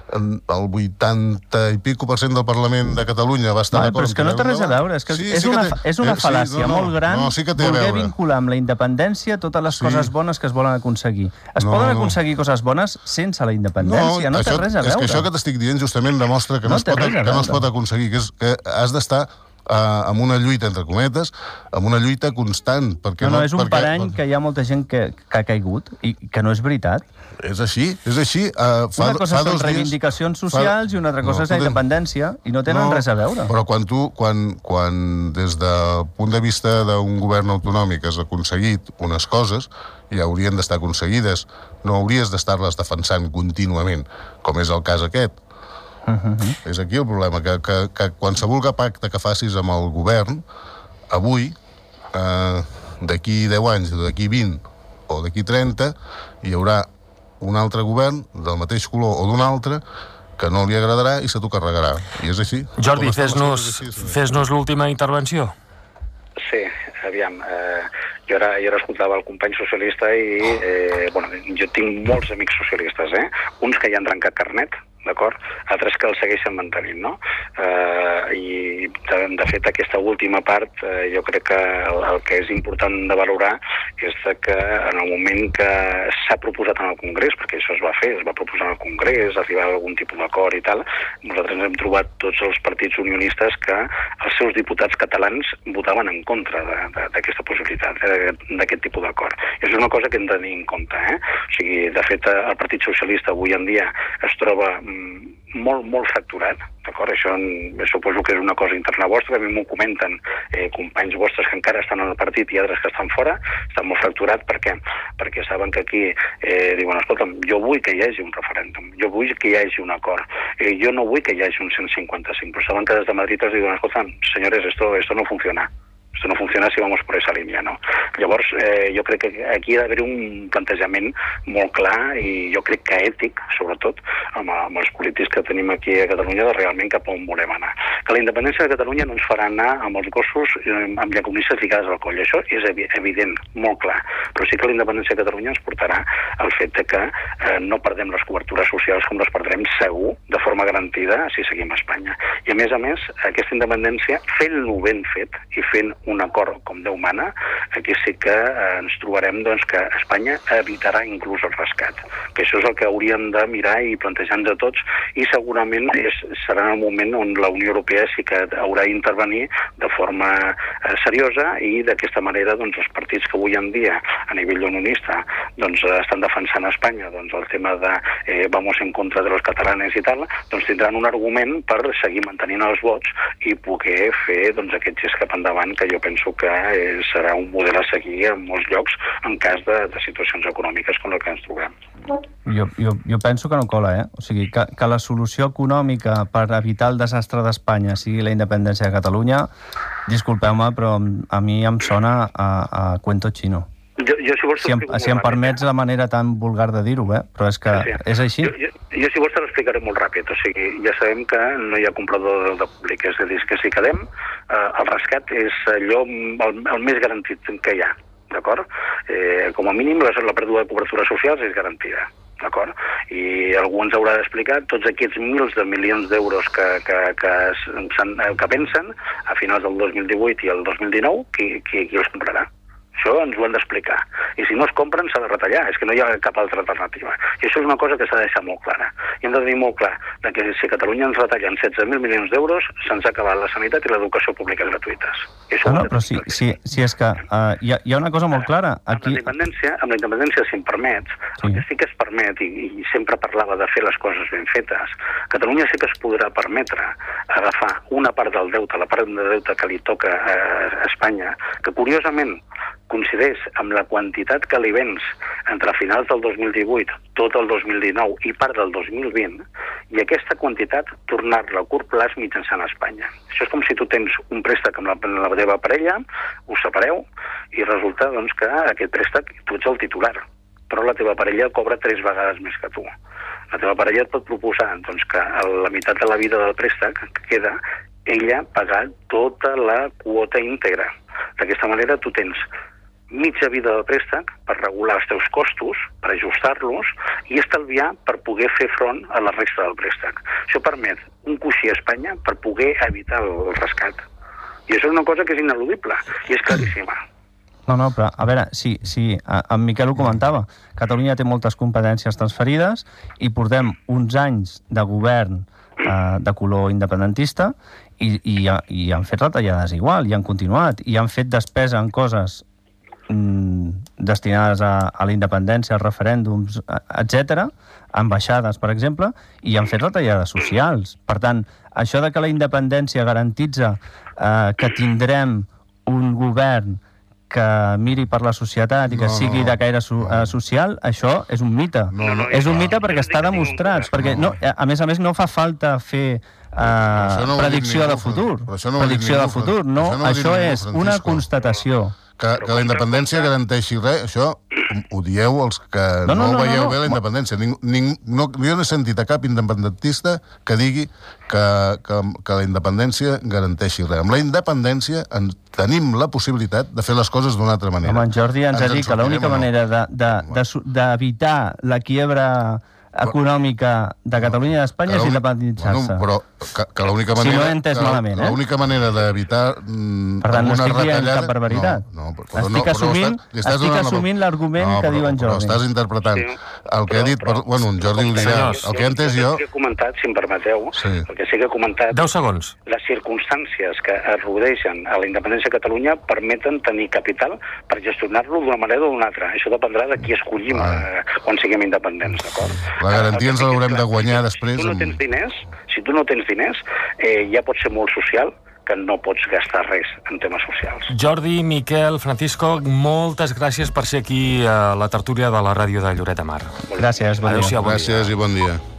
Speaker 3: el vuitanta i pico per cent del Parlament de Catalunya va estar
Speaker 2: no,
Speaker 3: d'acord...
Speaker 2: Però és que no té res a veure, és, que sí, és, sí una, que té, és una eh, fal·làcia sí, no, no, molt gran
Speaker 3: no, sí que té
Speaker 2: voler vincular amb la independència totes les sí. coses bones que es volen aconseguir. Es no, poden aconseguir no. coses bones sense la independència, no, no té
Speaker 3: això,
Speaker 2: res a veure.
Speaker 3: És que això que t'estic dient justament demostra que no, no, es, pot, que no es pot aconseguir, que, és, que has d'estar Uh, amb una lluita, entre cometes, amb una lluita constant. Perquè
Speaker 2: no, no, és un
Speaker 3: perquè,
Speaker 2: parany que hi ha molta gent que, que ha caigut i que no és veritat.
Speaker 3: És així, és així. Uh, fa,
Speaker 2: una cosa
Speaker 3: fa
Speaker 2: són reivindicacions dies, socials fa... i una altra cosa no, és la independència i no tenen no, res a veure.
Speaker 3: Però quan tu, quan, quan des del punt de vista d'un govern autonòmic has aconseguit unes coses i haurien d'estar aconseguides, no hauries d'estar-les defensant contínuament, com és el cas aquest. Uh-huh. És aquí el problema, que, que, que qualsevol pacte que facis amb el govern, avui, eh, d'aquí deu anys, d'aquí vint o d'aquí trenta, hi haurà un altre govern del mateix color o d'un altre que no li agradarà i se t'ho carregarà. I és així.
Speaker 1: Jordi, fes-nos fes-nos l'última intervenció.
Speaker 4: Sí, aviam, eh, jo, ara, jo ara escoltava el company socialista i, eh, bueno, jo tinc molts amics socialistes, eh? Uns que ja han trencat carnet, d'acord? Altres que el segueixen mantenint, no? Eh, I, de, de fet, aquesta última part, eh, jo crec que el, el que és important de valorar és que en el moment que s'ha proposat en el Congrés, perquè això es va fer, es va proposar en el Congrés, arribar a algun tipus d'acord i tal, nosaltres ens hem trobat tots els partits unionistes que els seus diputats catalans votaven en contra d'aquesta possibilitat, d'aquest tipus d'acord. I això és una cosa que hem de tenir en compte, eh? O sigui, de fet, el Partit Socialista avui en dia es troba molt, molt fracturat, d'acord? Això suposo que és una cosa interna vostra, a mi m'ho comenten eh, companys vostres que encara estan en el partit i altres que estan fora, estan molt fracturat, per què? Perquè saben que aquí eh, diuen, escolta'm, jo vull que hi hagi un referèndum, jo vull que hi hagi un acord, eh, jo no vull que hi hagi un cent cinquanta-cinc, però saben que des de Madrid els diuen, escolta'm, senyores, esto, esto no funciona. Esto no funciona si vamos por esa línia, no? Llavors, eh, jo crec que aquí ha d'haver un plantejament molt clar i jo crec que ètic, sobretot, amb, amb els polítics que tenim aquí a Catalunya, de realment cap on volem anar. Que la independència de Catalunya no ens farà anar amb els gossos amb llagonisses ficades al coll. Això és evident, molt clar. Però sí que la independència de Catalunya ens portarà al fet de que eh, no perdem les cobertures socials com les perdrem segur, de forma garantida, si seguim a Espanya. I a més a més, aquesta independència, fent-lo ben fet i fent un acord com Déu mana, aquí sí que eh, ens trobarem doncs, que Espanya evitarà inclús el rescat. Que això és el que hauríem de mirar i plantejar de tots i segurament és, serà el moment on la Unió Europea sí que haurà d'intervenir de forma eh, seriosa i d'aquesta manera doncs, els partits que avui en dia a nivell unionista doncs, estan defensant a Espanya doncs, el tema de eh, vamos en contra de los catalanes i tal, doncs tindran un argument per seguir mantenint els vots i poder fer doncs, aquest gest cap endavant que jo penso que eh, serà un model a seguir en molts llocs en cas de, de situacions econòmiques com la que ens trobem.
Speaker 2: Jo, jo, jo penso que no cola, eh? O sigui, que, que la solució econòmica per evitar el desastre d'Espanya sigui la independència de Catalunya, disculpeu-me, però a mi em sona a, a cuento chino.
Speaker 4: Jo, jo, si vols,
Speaker 2: si em, si em permets la manera tan vulgar de dir-ho, eh? Però és que sí, sí. És així.
Speaker 4: Jo, jo, jo si vols te l'explicaré molt ràpid. O sigui, ja sabem que no hi ha comprador de, de públic, és a dir, que si quedem, eh, el rescat és allò el, el més garantit que hi ha, d'acord? Eh, com a mínim, la, la pèrdua de cobertures socials és garantida. D'acord? I algú ens haurà d'explicar tots aquests mils de milions d'euros que, que, que, que pensen a finals del dos mil divuit i el dos mil dinou, qui, qui, qui els comprarà? Això ens ho han d'explicar. I si no es compren, s'ha de retallar. És que no hi ha cap altra alternativa. I això és una cosa que s'ha de deixar molt clara. I hem de tenir molt clar que si a Catalunya ens retallen setze mil milions d'euros, se'ns ha acabat la sanitat i l'educació pública gratuïtes.
Speaker 2: No, no, però sí, sí, sí és que uh, hi, ha, hi ha una cosa molt clara. Aquí...
Speaker 4: Amb la independència, amb la independència si em permets, sí. El que sí que es permet, i, i sempre parlava de fer les coses ben fetes, Catalunya sí que es podrà permetre agafar una part del deute, la part de deute que li toca a Espanya, que curiosament coincideix amb la quantitat que li vens entre finals del dos mil divuit, tot el dos mil dinou i part del dos mil vint, i aquesta quantitat tornar-la a curt plaç mitjançant a Espanya. Això és com si tu tens un préstec amb la, amb la teva parella, us separeu, i resulta doncs, que aquest préstec tu ets el titular, però la teva parella cobra tres vegades més que tu. La teva parella et pot proposar doncs, que a la meitat de la vida del préstec que queda, ella pagar tota la quota íntegra. D'aquesta manera tu tens mitja vida del préstec per regular els teus costos, per ajustar-los i estalviar per poder fer front a la resta del préstec. Això permet un coixí a Espanya per poder evitar el rescat. I això és una cosa que és ineludible i és claríssima.
Speaker 2: No, no, però a veure, sí, sí, en Miquel ho comentava, Catalunya té moltes competències transferides i portem uns anys de govern eh, de color independentista i, i, i han fet retallades igual, i han continuat, i han fet despesa en coses mm, destinades a, a la independència, als referèndums, etcètera, ambaixades, per exemple, i han fet retallades socials. Per tant, això de que la independència garantitza eh, que tindrem un govern que miri per la societat i que no, sigui de caire so, no. social, això és un mite.
Speaker 3: No, no,
Speaker 2: és un mite perquè està demostrat, perquè no, a més a més no fa falta fer uh, no predicció de futur.
Speaker 3: No
Speaker 2: predicció de futur, no,
Speaker 3: això, no
Speaker 2: això és
Speaker 3: Francisco.
Speaker 2: Una constatació.
Speaker 3: Que, que la independència garanteixi res, això ho dieu els que no, no, no, no veieu no, no. bé la independència. Ning, ning, no, jo no he sentit a cap independentista que digui que, que, que la independència garanteixi res. Amb la independència en, tenim la possibilitat de fer les coses d'una altra manera.
Speaker 2: Home, en Jordi ens, ens ha dit que l'única no? manera d'evitar de, de, de la quiebra econòmica de Catalunya i d'Espanya és independitzar-se.
Speaker 3: Bueno, però que, que l'única manera...
Speaker 2: Si no he entès malament, eh?
Speaker 3: L'única manera d'evitar mm,
Speaker 2: per tant, no estic
Speaker 3: retallada...
Speaker 2: dient cap barbaritat.
Speaker 3: No, no, però,
Speaker 2: estic
Speaker 3: no,
Speaker 2: assumint,
Speaker 3: però estàs,
Speaker 2: estic assumint l'argument
Speaker 3: no,
Speaker 2: que diu en Jordi.
Speaker 3: Però estàs interpretant sí. el que però, ha dit... Però, bueno, en Jordi ho dirà. El que he entès jo...
Speaker 4: El que he comentat, si em permeteu,
Speaker 3: sí.
Speaker 4: el que sí que he comentat...
Speaker 1: deu segons.
Speaker 4: Les circumstàncies que es rodegen a la independència de Catalunya permeten tenir capital per gestionar-lo d'una manera o d'una altra. Això dependrà de qui escollim ah. eh, quan siguem independents, d'acord?
Speaker 3: La garantia ens l'haurem de guanyar després...
Speaker 4: Si tu no tens diners, si tu no tens diners eh, ja pot ser molt social que no pots gastar res en temes socials.
Speaker 1: Jordi, Miquel, Francisco, moltes gràcies per ser aquí a la tertúlia de la ràdio de Lloret de Mar.
Speaker 2: Gràcies, bon dia.
Speaker 1: Adéu-siau, bon dia.
Speaker 3: Gràcies i bon dia.